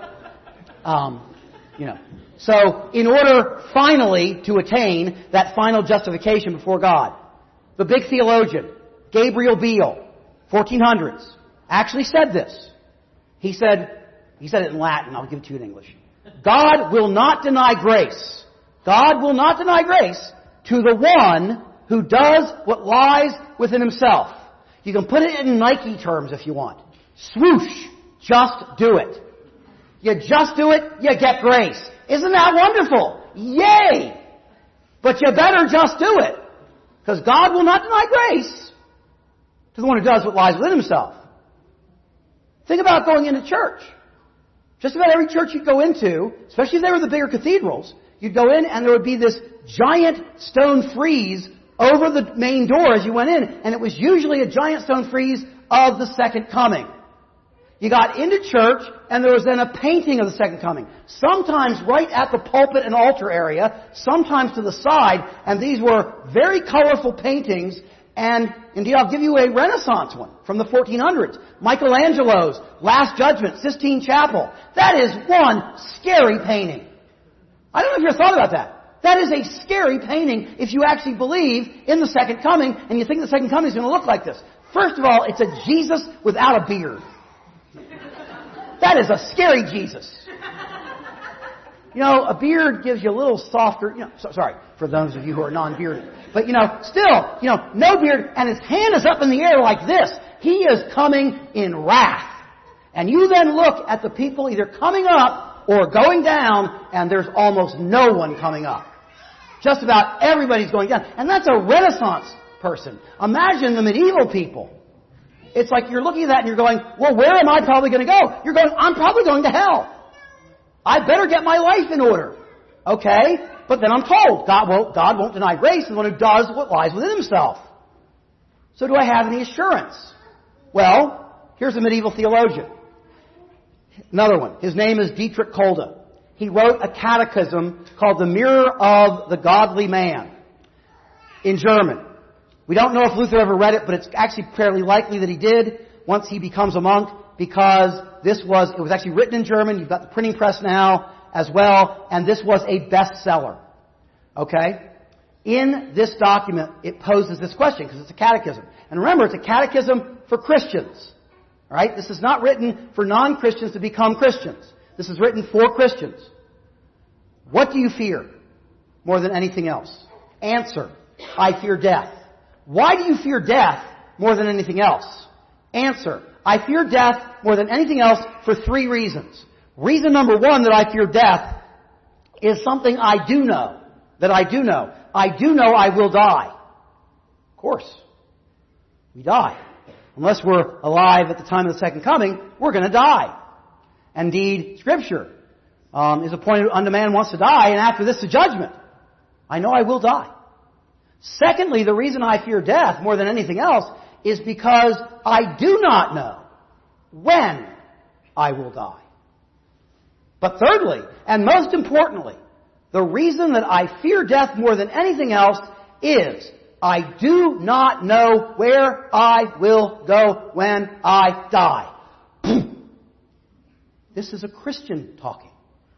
So in order finally to attain that final justification before God, the big theologian, Gabriel Biel, 1400s, actually said this. He said it in Latin. I'll give it to you in English. God will not deny grace. God will not deny grace to the one who does what lies within himself. You can put it in Nike terms if you want. Swoosh. Just do it. You just do it, you get grace. Isn't that wonderful? Yay! But you better just do it. Because God will not deny grace to the one who does what lies within himself. Think about going into church. Just about every church you'd go into, especially if they were the bigger cathedrals, you'd go in and there would be this giant stone frieze over the main door as you went in, and it was usually a giant stone frieze of the second coming. You got into church, and there was then a painting of the second coming. Sometimes right at the pulpit and altar area, sometimes to the side, and these were very colorful paintings, and indeed I'll give you a Renaissance one from the 1400s. Michelangelo's Last Judgment, Sistine Chapel. That is one scary painting. I don't know if you ever thought about that. That is a scary painting if you actually believe in the second coming and you think the second coming is going to look like this. First of all, it's a Jesus without a beard. That is a scary Jesus. A beard gives you a little softer, sorry, for those of you who are non-bearded. But, still, no beard, and his hand is up in the air like this. He is coming in wrath. And you then look at the people either coming up or going down, and there's almost no one coming up. Just about everybody's going down. And that's a Renaissance person. Imagine the medieval people. It's like you're looking at that and you're going, well, where am I probably going to go? You're going, I'm probably going to hell. I better get my life in order. Okay? But then I'm told, God won't deny grace to the one who does what lies within himself. So do I have any assurance? Well, here's a medieval theologian. Another one. His name is Dietrich Kolde. He wrote a catechism called The Mirror of the Godly Man in German. We don't know if Luther ever read it, but it's actually fairly likely that he did once he becomes a monk, because it was actually written in German. You've got the printing press now as well, and this was a bestseller. Okay? In this document, it poses this question, because it's a catechism. And remember, it's a catechism for Christians. Alright? This is not written for non-Christians to become Christians. This is written for Christians. What do you fear more than anything else? Answer: I fear death. Why do you fear death more than anything else? Answer: I fear death more than anything else for 3 reasons. Reason number 1 that I fear death is something I do know. I do know I will die. Of course. We die. Unless we're alive at the time of the second coming, we're going to die. Indeed, Scripture is appointed unto man wants to die, and after this the judgment. I know I will die. Secondly, the reason I fear death more than anything else is because I do not know when I will die. But thirdly, and most importantly, the reason that I fear death more than anything else is I do not know where I will go when I die. This is a Christian talking.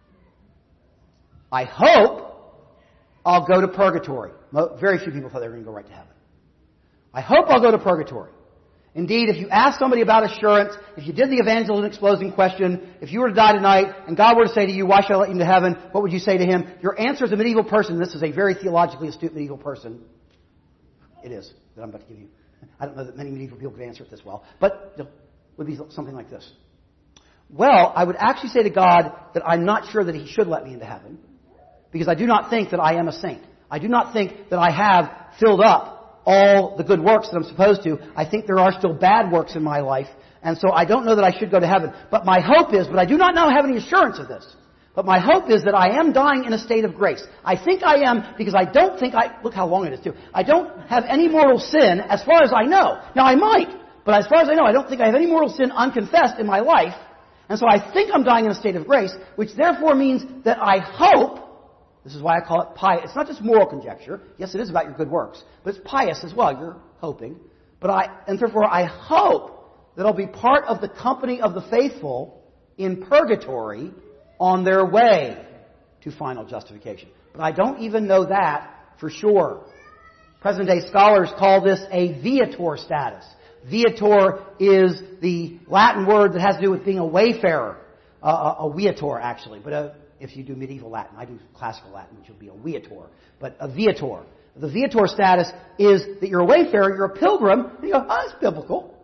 I hope I'll go to purgatory. Very few people thought they were going to go right to heaven. I hope I'll go to purgatory. Indeed, if you ask somebody about assurance, if you did the evangelism exposing question, if you were to die tonight and God were to say to you, why should I let you into heaven? What would you say to Him? Your answer as a medieval person, this is a very theologically astute medieval person. It is, that I'm about to give you. I don't know that many medieval people could answer it this well, but it would be something like this. Well, I would actually say to God that I'm not sure that He should let me into heaven, because I do not think that I am a saint. I do not think that I have filled up all the good works that I'm supposed to. I think there are still bad works in my life, and so I don't know that I should go to heaven. But my hope is, but I do not now have any assurance of this, but my hope is that I am dying in a state of grace. I think I am, because I don't think look how long it is too. I don't have any mortal sin as far as I know. Now I might, but as far as I know, I don't think I have any mortal sin unconfessed in my life. And so I think I'm dying in a state of grace, which therefore means that I hope. This is why I call it pious. It's not just moral conjecture. Yes, it is about your good works, but it's pious as well. You're hoping. And therefore I hope that I'll be part of the company of the faithful in purgatory on their way to final justification. But I don't even know that for sure. Present-day scholars call this a viator status. Viator is the Latin word that has to do with being a wayfarer. A viator, actually, but if you do medieval Latin. I do classical Latin, which will be a viator. But a viator. The viator status is that you're a wayfarer, you're a pilgrim, and you go, that's biblical.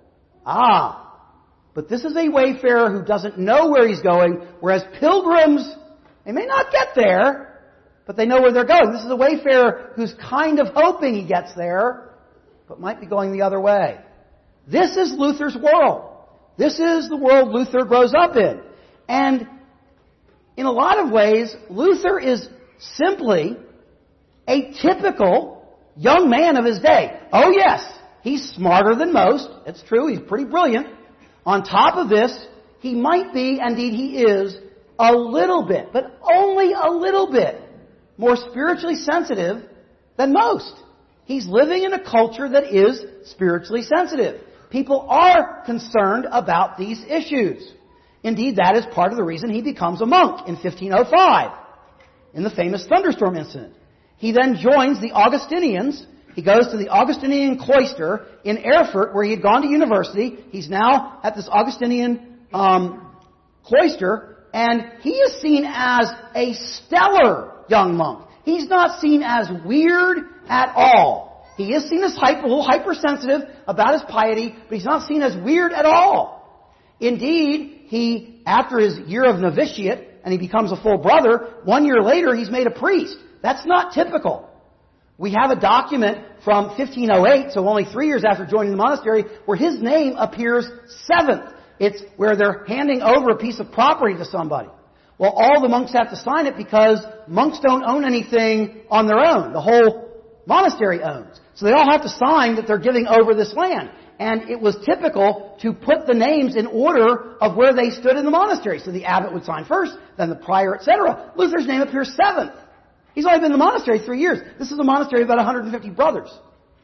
But this is a wayfarer who doesn't know where he's going, whereas pilgrims, they may not get there, but they know where they're going. This is a wayfarer who's kind of hoping he gets there, but might be going the other way. This is Luther's world. This is the world Luther grows up in. And in a lot of ways, Luther is simply a typical young man of his day. Oh yes, he's smarter than most. It's true, he's pretty brilliant. On top of this, he might be, indeed he is, a little bit, but only a little bit, more spiritually sensitive than most. He's living in a culture that is spiritually sensitive. People are concerned about these issues. Indeed, that is part of the reason he becomes a monk in 1505, in the famous thunderstorm incident. He then joins the Augustinians. He goes to the Augustinian cloister in Erfurt, where he had gone to university. He's now at this Augustinian cloister, and he is seen as a stellar young monk. He's not seen as weird at all. He is seen as a little hypersensitive about his piety, but he's not seen as weird at all. Indeed, he, after his year of novitiate, and he becomes a full brother, 1 year later he's made a priest. That's not typical. We have a document from 1508, so only 3 years after joining the monastery, where his name appears 7th. It's where they're handing over a piece of property to somebody. Well, all the monks have to sign it because monks don't own anything on their own. The whole monastery owns. So they all have to sign that they're giving over this land. And it was typical to put the names in order of where they stood in the monastery. So the abbot would sign first, then the prior, etc. Luther's name appears 7th. He's only been in the monastery 3 years. This is a monastery of about 150 brothers.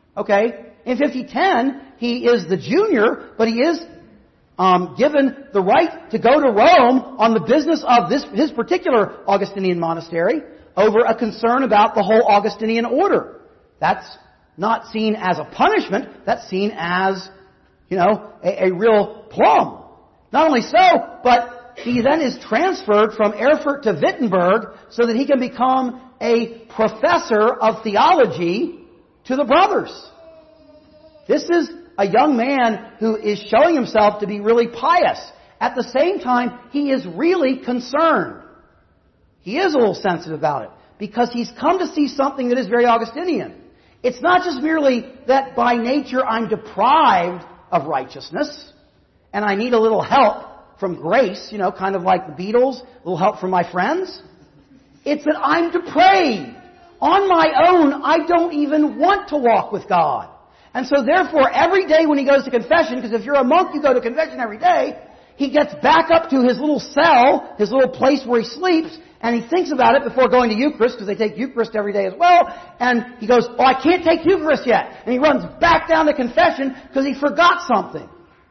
Okay? In 5010, he is the junior, but he is given the right to go to Rome on the business of his particular Augustinian monastery over a concern about the whole Augustinian order. That's not seen as a punishment. That's seen as, a real plum. Not only so, but he then is transferred from Erfurt to Wittenberg so that he can become a professor of theology to the brothers. This is a young man who is showing himself to be really pious. At the same time, he is really concerned. He is a little sensitive about it because he's come to see something that is very Augustinian. It's not just merely that by nature I'm deprived of righteousness and I need a little help from grace, kind of like the Beatles, a little help from my friends. It's that I'm depraved. On my own, I don't even want to walk with God. And so therefore, every day when he goes to confession, because if you're a monk, you go to confession every day, he gets back up to his little cell, his little place where he sleeps, and he thinks about it before going to Eucharist, because they take Eucharist every day as well, and he goes, I can't take Eucharist yet. And he runs back down to confession because he forgot something.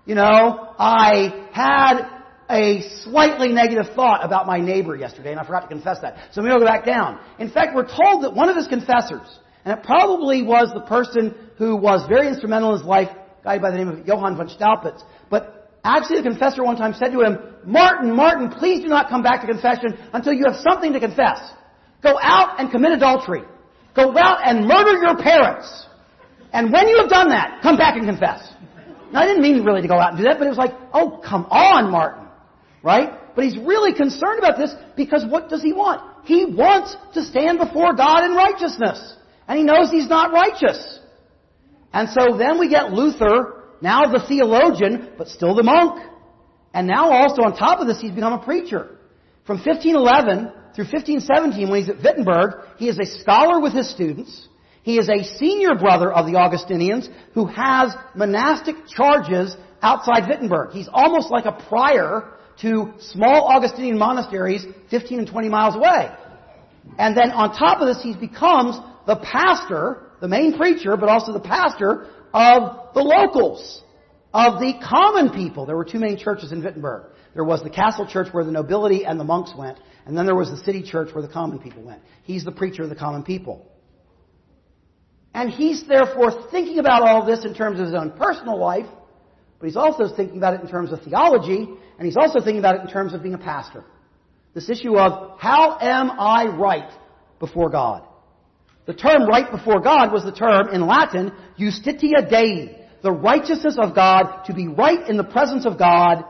I had a slightly negative thought about my neighbor yesterday, and I forgot to confess that. So maybe I'll go back down. In fact, we're told that one of his confessors, and it probably was the person who was very instrumental in his life, a guy by the name of Johann von Staupitz. But actually the confessor one time said to him, Martin, please do not come back to confession until you have something to confess. Go out and commit adultery. Go out and murder your parents. And when you have done that, come back and confess. Now, I didn't mean really to go out and do that, but it was like, oh, come on, Martin. Right? But he's really concerned about this because what does he want? He wants to stand before God in righteousness. And he knows he's not righteous. And so then we get Luther, now the theologian, but still the monk. And now also on top of this, he's become a preacher. From 1511 through 1517, when he's at Wittenberg, he is a scholar with his students. He is a senior brother of the Augustinians who has monastic charges outside Wittenberg. He's almost like a prior to small Augustinian monasteries 15 and 20 miles away. And then on top of this, he becomes the pastor, the main preacher, but also the pastor of the locals, of the common people. There were two main churches in Wittenberg. There was the castle church where the nobility and the monks went, and then there was the city church where the common people went. He's the preacher of the common people. And he's therefore thinking about all this in terms of his own personal life, but he's also thinking about it in terms of theology, and he's also thinking about it in terms of being a pastor. This issue of, how am I right before God? The term right before God was the term in Latin, justitia Dei, the righteousness of God, to be right in the presence of God.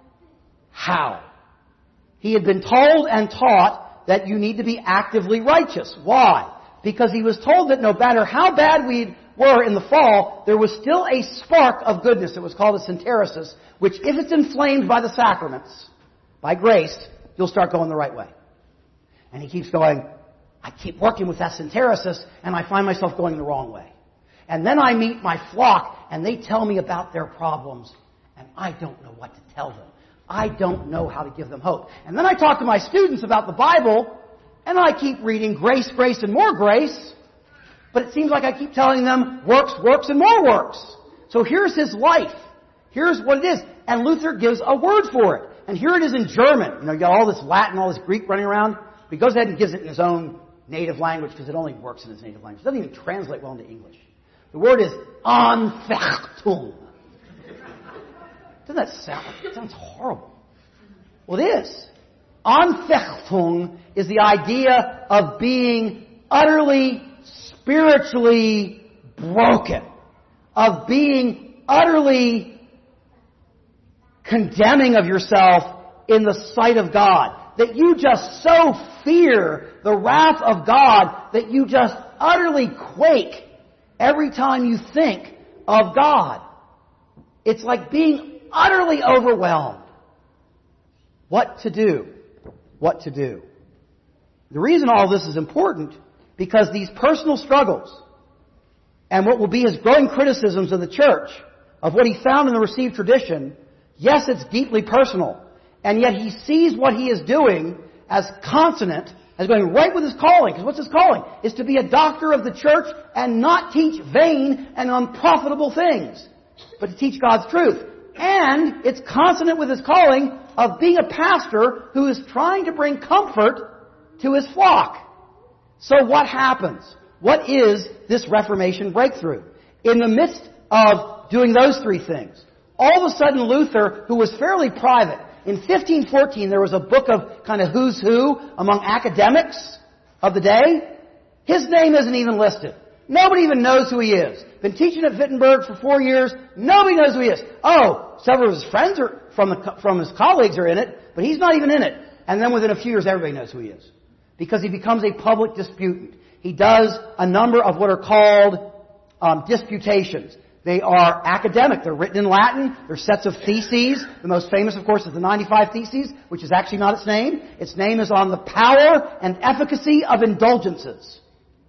How? He had been told and taught that you need to be actively righteous. Why? Because he was told that no matter how bad we were in the fall, there was still a spark of goodness. It was called a synteresis, which if it's inflamed by the sacraments, by grace, you'll start going the right way. And he keeps going, I keep working with that synteresis, and I find myself going the wrong way. And then I meet my flock, and they tell me about their problems, and I don't know what to tell them. I don't know how to give them hope. And then I talk to my students about the Bible, and I keep reading grace, grace, and more grace, but it seems like I keep telling them works, works, and more works. So here's his life. Here's what it is. And Luther gives a word for it. And here it is in German. You got all this Latin, all this Greek running around. But he goes ahead and gives it in his own native language because it only works in his native language. It doesn't even translate well into English. The word is Anfechtung. Doesn't that sound? It sounds horrible. Well, it is. Anfechtung is the idea of being utterly spiritually broken, of being utterly condemning of yourself in the sight of God, that you just so fear the wrath of God that you just utterly quake every time you think of God. It's like being utterly overwhelmed. What to do? What to do? The reason all this is important, because these personal struggles and what will be his growing criticisms of the church, of what he found in the received tradition, yes, it's deeply personal, and yet he sees what he is doing as consonant, as going right with his calling. Because what's his calling? Is to be a doctor of the church and not teach vain and unprofitable things, but to teach God's truth. And it's consonant with his calling of being a pastor who is trying to bring comfort to his flock. So what happens? What is this Reformation breakthrough? In the midst of doing those three things, all of a sudden Luther, who was fairly private, in 1514 there was a book of kind of who's who among academics of the day. His name isn't even listed. Nobody even knows who he is. Been teaching at Wittenberg for 4 years. Nobody knows who he is. Oh, several of his friends are from his colleagues are in it, but he's not even in it. And then within a few years, everybody knows who he is, because he becomes a public disputant. He does a number of what are called disputations. They are academic. They're written in Latin. They're sets of theses. The most famous, of course, is the 95 Theses, which is actually not its name. Its name is on the power and efficacy of indulgences.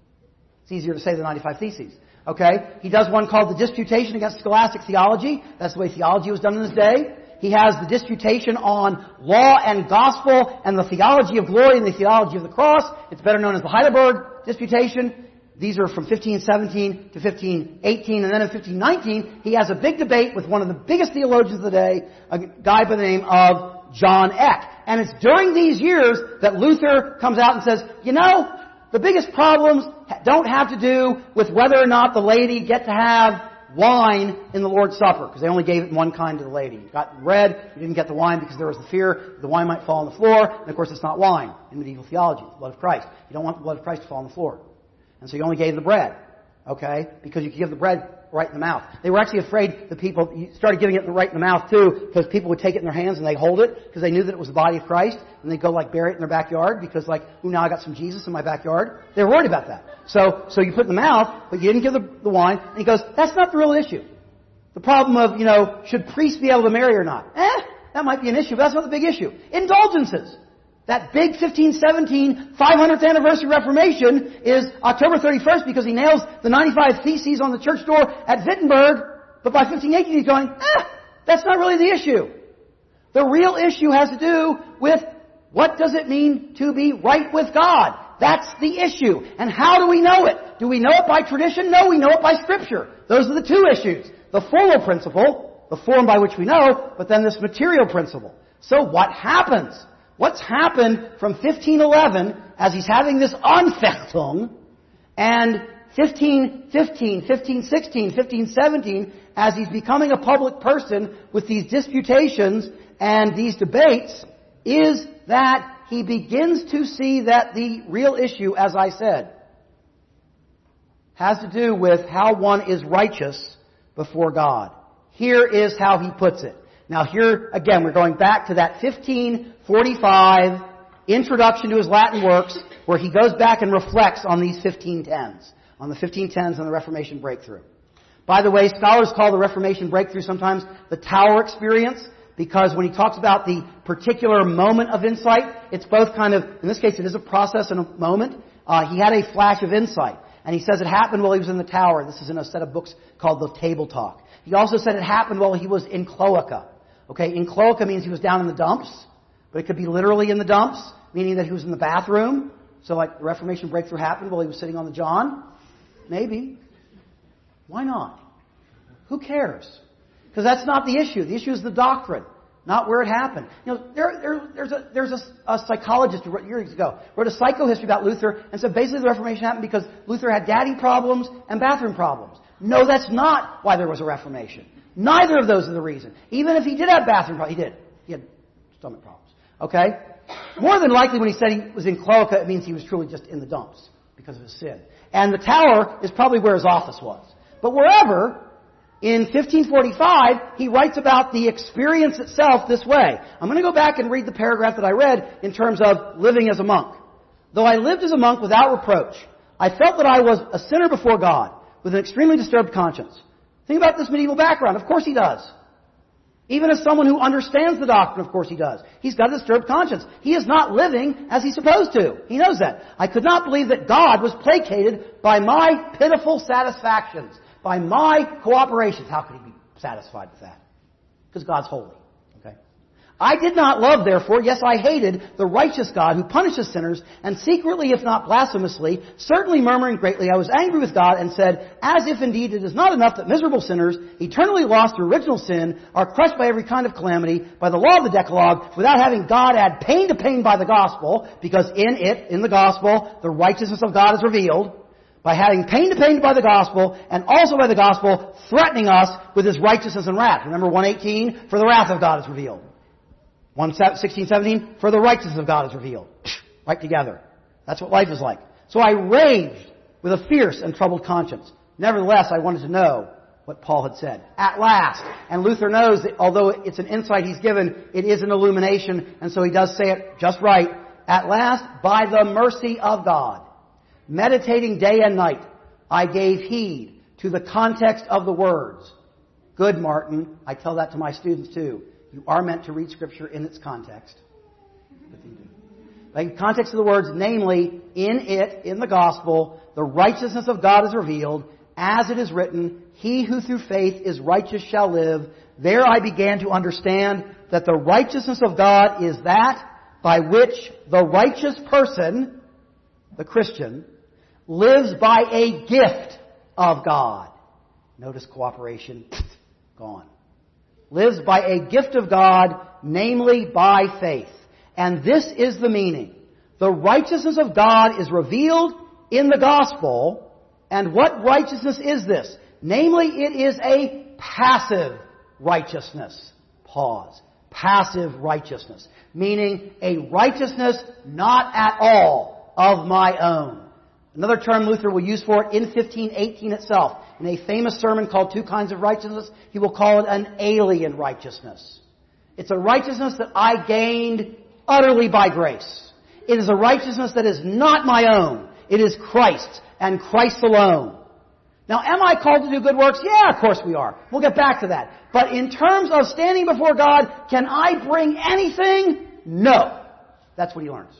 It's easier to say the 95 Theses. Okay? He does one called the Disputation Against Scholastic Theology. That's the way theology was done in his day. He has the disputation on law and gospel and the theology of glory and the theology of the cross. It's better known as the Heidelberg Disputation. These are from 1517 to 1518. And then in 1519, he has a big debate with one of the biggest theologians of the day, a guy by the name of John Eck. And it's during these years that Luther comes out and says, you know, the biggest problems don't have to do with whether or not the laity get to have wine in the Lord's Supper, because they only gave it one kind to the laity. You got bread, you didn't get the wine because there was the fear the wine might fall on the floor, and of course it's not wine in medieval theology, it's the blood of Christ. You don't want the blood of Christ to fall on the floor. And so you only gave the bread, okay? Because you could give the bread right in the mouth. They were actually afraid the people, you started giving it right in the mouth too, because people would take it in their hands and they'd hold it, because they knew that it was the body of Christ, and they'd go like bury it in their backyard, because like, ooh, now I got some Jesus in my backyard. They were worried about that. So you put it in the mouth, but you didn't give the wine, and he goes, that's not the real issue. The problem of, should priests be able to marry or not? That might be an issue, but that's not the big issue. Indulgences. That big 1517 500th anniversary Reformation is October 31st because he nails the 95 Theses on the church door at Wittenberg. But by 1518 he's going, that's not really the issue. The real issue has to do with what does it mean to be right with God? That's the issue. And how do we know it? Do we know it by tradition? No, we know it by Scripture. Those are the two issues. The formal principle, the form by which we know, but then this material principle. So what happens? What's happened from 1511 as he's having this Anfechtung, and 1515, 1516, 1517 as he's becoming a public person with these disputations and these debates, is that he begins to see that the real issue, as I said, has to do with how one is righteous before God. Here is how he puts it. Now here, again, we're going back to that 1545 introduction to his Latin works, where he goes back and reflects on these 1510s, on the 1510s and the Reformation breakthrough. By the way, scholars call the Reformation breakthrough sometimes the Tower experience, because when he talks about the particular moment of insight, it's both kind of, in this case it is a process and a moment. He had a flash of insight. And he says it happened while he was in the tower. This is in a set of books called The Table Talk. He also said it happened while he was in Cloaca. Okay, in Cloaca means he was down in the dumps, but it could be literally in the dumps, meaning that he was in the bathroom. So like the Reformation breakthrough happened while he was sitting on the John? Maybe. Why not? Who cares? Because that's not the issue. The issue is the doctrine, not where it happened. There's a psychologist who years ago wrote a psychohistory about Luther and said basically the Reformation happened because Luther had daddy problems and bathroom problems. No, that's not why there was a Reformation. Neither of those are the reason. Even if he did have bathroom problems, he had stomach problems. Okay? More than likely when he said he was in Cloaca, it means he was truly just in the dumps because of his sin. And the tower is probably where his office was. But wherever, in 1545, he writes about the experience itself this way. I'm going to go back and read the paragraph that I read in terms of living as a monk. Though I lived as a monk without reproach, I felt that I was a sinner before God with an extremely disturbed conscience. Think about this medieval background. Of course he does. Even as someone who understands the doctrine, of course he does. He's got a disturbed conscience. He is not living as he's supposed to. He knows that. I could not believe that God was placated by my pitiful satisfactions, by my cooperations. How could he be satisfied with that? Because God's holy. Okay? I did not love, therefore, yes, I hated the righteous God who punishes sinners, and secretly, if not blasphemously, certainly murmuring greatly, I was angry with God and said, as if indeed it is not enough that miserable sinners, eternally lost through original sin, are crushed by every kind of calamity, by the law of the Decalogue, without having God add pain to pain by the gospel, because in the gospel, the righteousness of God is revealed, by having pain to pain by the gospel, and also by the gospel threatening us with His righteousness and wrath. Remember 1:18, for the wrath of God is revealed. 1:16-17, for the righteousness of God is revealed. Right together. That's what life is like. So I raged with a fierce and troubled conscience. Nevertheless, I wanted to know what Paul had said. At last. And Luther knows that although it's an insight he's given, it is an illumination, and so he does say it just right. At last, by the mercy of God, meditating day and night, I gave heed to the context of the words. Good, Martin. I tell that to my students too. You are meant to read Scripture in its context. The context of the words, namely, in the gospel, the righteousness of God is revealed, as it is written, he who through faith is righteous shall live. There I began to understand that the righteousness of God is that by which the righteous person, the Christian, lives by a gift of God. Notice cooperation, gone. Lives by a gift of God, namely by faith. And this is the meaning. The righteousness of God is revealed in the gospel. And what righteousness is this? Namely, it is a passive righteousness. Pause. Passive righteousness. Meaning a righteousness not at all of my own. Another term Luther will use for it in 1518 itself. In a famous sermon called Two Kinds of Righteousness, he will call it an alien righteousness. It's a righteousness that I gained utterly by grace. It is a righteousness that is not my own. It is Christ's and Christ alone. Now, am I called to do good works? Yeah, of course we are. We'll get back to that. But in terms of standing before God, can I bring anything? No. That's what he learns.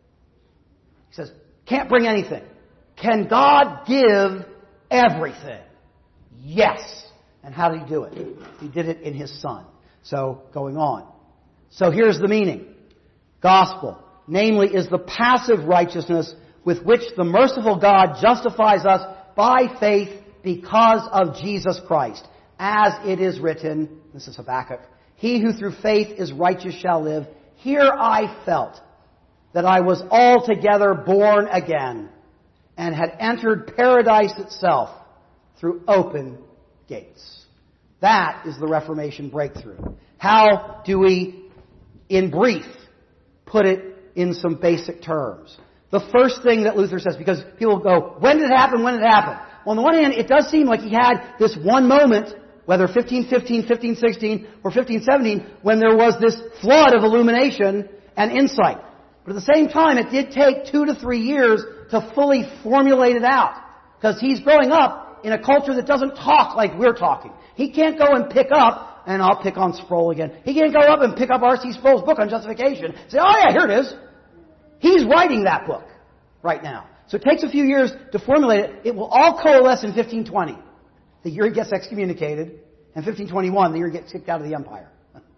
He says, can't bring anything. Can God give everything? Yes. And how did he do it? He did it in his Son. So, going on. So here's the meaning. Gospel, namely, is the passive righteousness with which the merciful God justifies us by faith because of Jesus Christ. As it is written, this is Habakkuk, he who through faith is righteous shall live. Here I felt that I was altogether born again and had entered paradise itself through open gates. That is the Reformation breakthrough. How do we, in brief, put it in some basic terms? The first thing that Luther says, because people go, when did it happen? When did it happen? Well, on the one hand, it does seem like he had this one moment, whether 1515, 1516, or 1517, when there was this flood of illumination and insight. But at the same time, it did take 2 to 3 years to fully formulate it out. Because he's growing up in a culture that doesn't talk like we're talking. He can't go and pick up, and I'll pick on Sproul again. He can't go up and pick up R.C. Sproul's book on justification and say, oh yeah, here it is. He's writing that book right now. So it takes a few years to formulate it. It will all coalesce in 1520, the year he gets excommunicated, and 1521, the year he gets kicked out of the empire.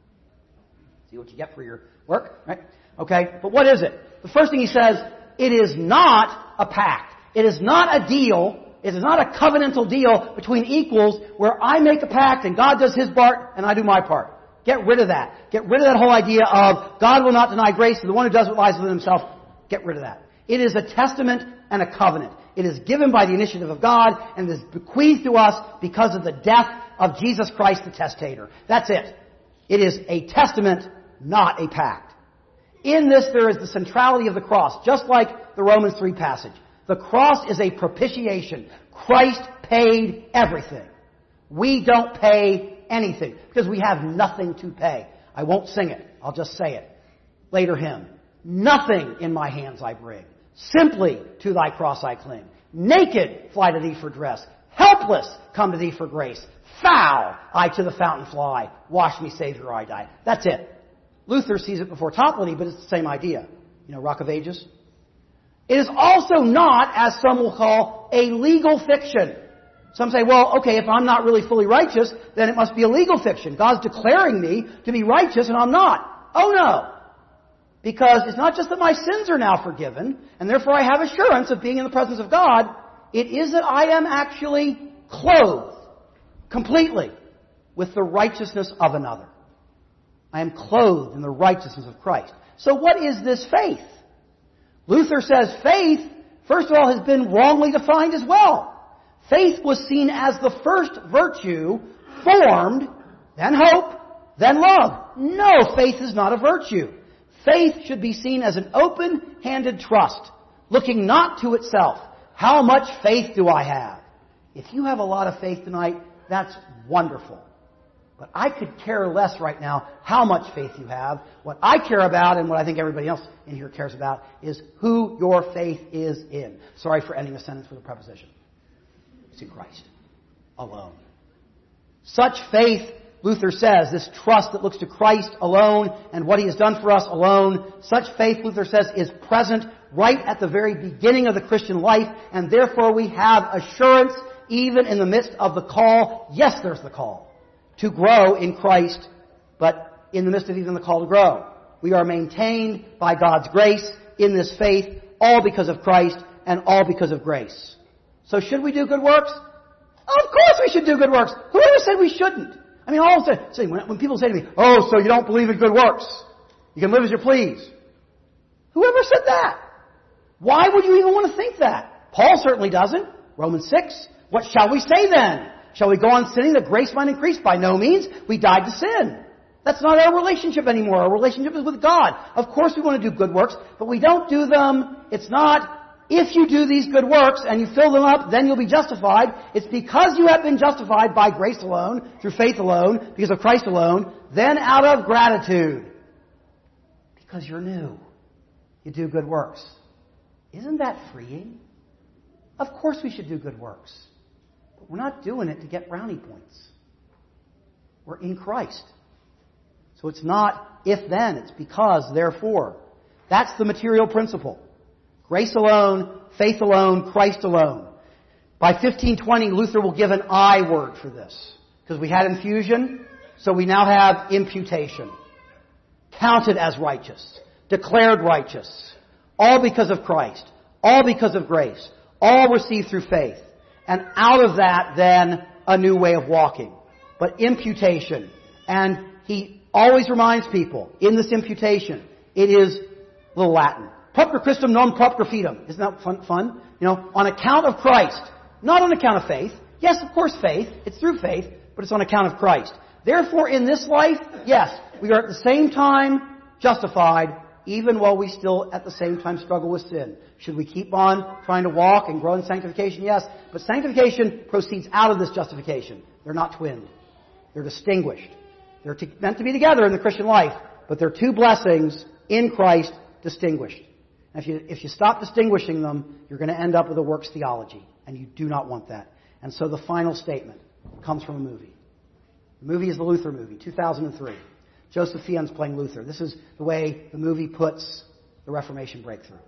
See what you get for your work, right? Okay, but what is it? The first thing he says, it is not a pact. It is not a deal. It is not a covenantal deal between equals where I make a pact and God does his part and I do my part. Get rid of that. Get rid of that whole idea of God will not deny grace to the one who does what lies within himself. Get rid of that. It is a testament and a covenant. It is given by the initiative of God and is bequeathed to us because of the death of Jesus Christ the testator. That's it. It is a testament, not a pact. In this there is the centrality of the cross, just like the Romans 3 passage. The cross is a propitiation. Christ paid everything. We don't pay anything because we have nothing to pay. I won't sing it. I'll just say it. Later hymn. Nothing in my hands I bring. Simply to thy cross I cling. Naked fly to thee for dress. Helpless come to thee for grace. Foul I to the fountain fly. Wash me, Savior, I die. That's it. Luther sees it before Toplady, but it's the same idea. You know, Rock of Ages? It is also not, as some will call, a legal fiction. Some say, well, okay, if I'm not really fully righteous, then it must be a legal fiction. God's declaring me to be righteous and I'm not. Oh no! Because it's not just that my sins are now forgiven, and therefore I have assurance of being in the presence of God. It is that I am actually clothed completely with the righteousness of another. I am clothed in the righteousness of Christ. So what is this faith? Luther says faith, first of all, has been wrongly defined as well. Faith was seen as the first virtue, formed, then hope, then love. No, faith is not a virtue. Faith should be seen as an open-handed trust, looking not to itself. How much faith do I have? If you have a lot of faith tonight, that's wonderful. But I could care less right now how much faith you have. What I care about, and what I think everybody else in here cares about, is who your faith is in. Sorry for ending a sentence with a preposition. It's in Christ alone. Such faith, Luther says, this trust that looks to Christ alone and what He has done for us alone, such faith, Luther says, is present right at the very beginning of the Christian life, and therefore we have assurance even in the midst of the call. Yes, there's the call to grow in Christ, but in the midst of even the call to grow, we are maintained by God's grace in this faith, all because of Christ and all because of grace. So should we do good works? Of course we should do good works. Whoever said we shouldn't? I mean, all of a sudden, when people say to me, oh, so you don't believe in good works. You can live as you please. Whoever said that? Why would you even want to think that? Paul certainly doesn't. Romans 6. What shall we say then? Shall we go on sinning that grace might increase? By no means. We died to sin. That's not our relationship anymore. Our relationship is with God. Of course we want to do good works, but we don't do them. It's not, if you do these good works and you fill them up, then you'll be justified. It's because you have been justified by grace alone, through faith alone, because of Christ alone, then out of gratitude. Because you're new. You do good works. Isn't that freeing? Of course we should do good works. But we're not doing it to get brownie points. We're in Christ. So it's not if then, it's because, therefore. That's the material principle. Grace alone, faith alone, Christ alone. By 1520, Luther will give an I word for this. Because we had infusion, so we now have imputation. Counted as righteous. Declared righteous. All because of Christ. All because of grace. All received through faith. And out of that, then, a new way of walking. But imputation. And he always reminds people, in this imputation, it is the Latin. Propter Christum non propter fidem. Isn't that fun? You know, on account of Christ. Not on account of faith. Yes, of course, faith. It's through faith, but it's on account of Christ. Therefore, in this life, yes, we are at the same time justified, even while we still at the same time struggle with sin. Should we keep on trying to walk and grow in sanctification? Yes. But sanctification proceeds out of this justification. They're not twinned. They're distinguished. They're meant to be together in the Christian life, but they're two blessings in Christ distinguished. And if you stop distinguishing them, you're going to end up with a works theology, and you do not want that. And so the final statement comes from a movie. The movie is the Luther movie, 2003. Joseph Fiennes playing Luther. This is the way the movie puts the Reformation breakthrough.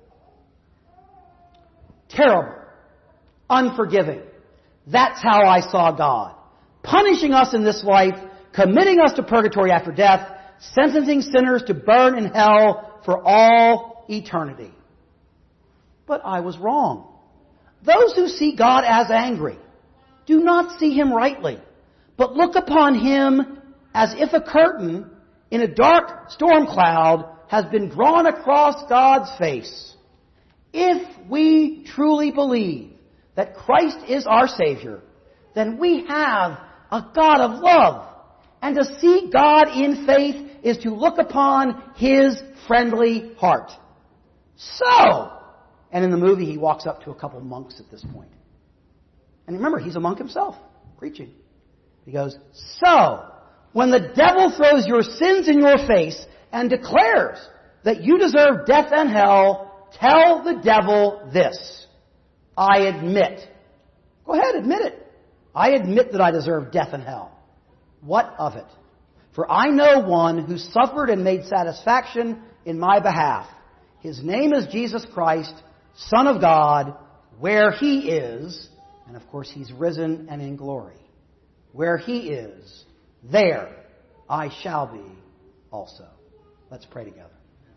Terrible. Unforgiving. That's how I saw God. Punishing us in this life, committing us to purgatory after death, sentencing sinners to burn in hell for all eternity. But I was wrong. Those who see God as angry do not see Him rightly, but look upon Him as if a curtain in a dark storm cloud has been drawn across God's face. If we truly believe that Christ is our Savior, then we have a God of love. And to see God in faith is to look upon His friendly heart. So, and in the movie he walks up to a couple monks at this point. And remember, he's a monk himself, preaching. He goes, so, when the devil throws your sins in your face and declares that you deserve death and hell, tell the devil this. I admit. Go ahead, admit it. I admit that I deserve death and hell. What of it? For I know one who suffered and made satisfaction in my behalf. His name is Jesus Christ, Son of God, where He is, and of course He's risen and in glory. Where He is, there I shall be also. Let's pray together.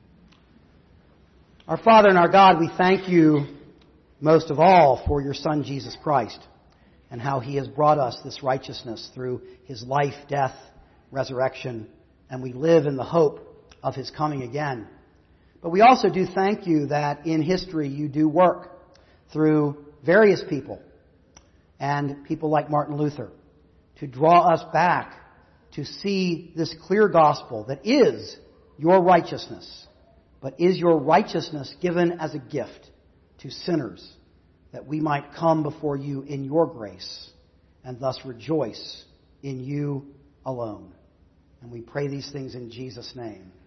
Our Father and our God, we thank you most of all for your Son, Jesus Christ, and how He has brought us this righteousness through His life, death, resurrection, and we live in the hope of His coming again. But we also do thank you that in history you do work through various people, and people like Martin Luther, to draw us back to see this clear gospel that is your righteousness, but is your righteousness given as a gift to sinners, that we might come before you in your grace and thus rejoice in you alone. And we pray these things in Jesus' name.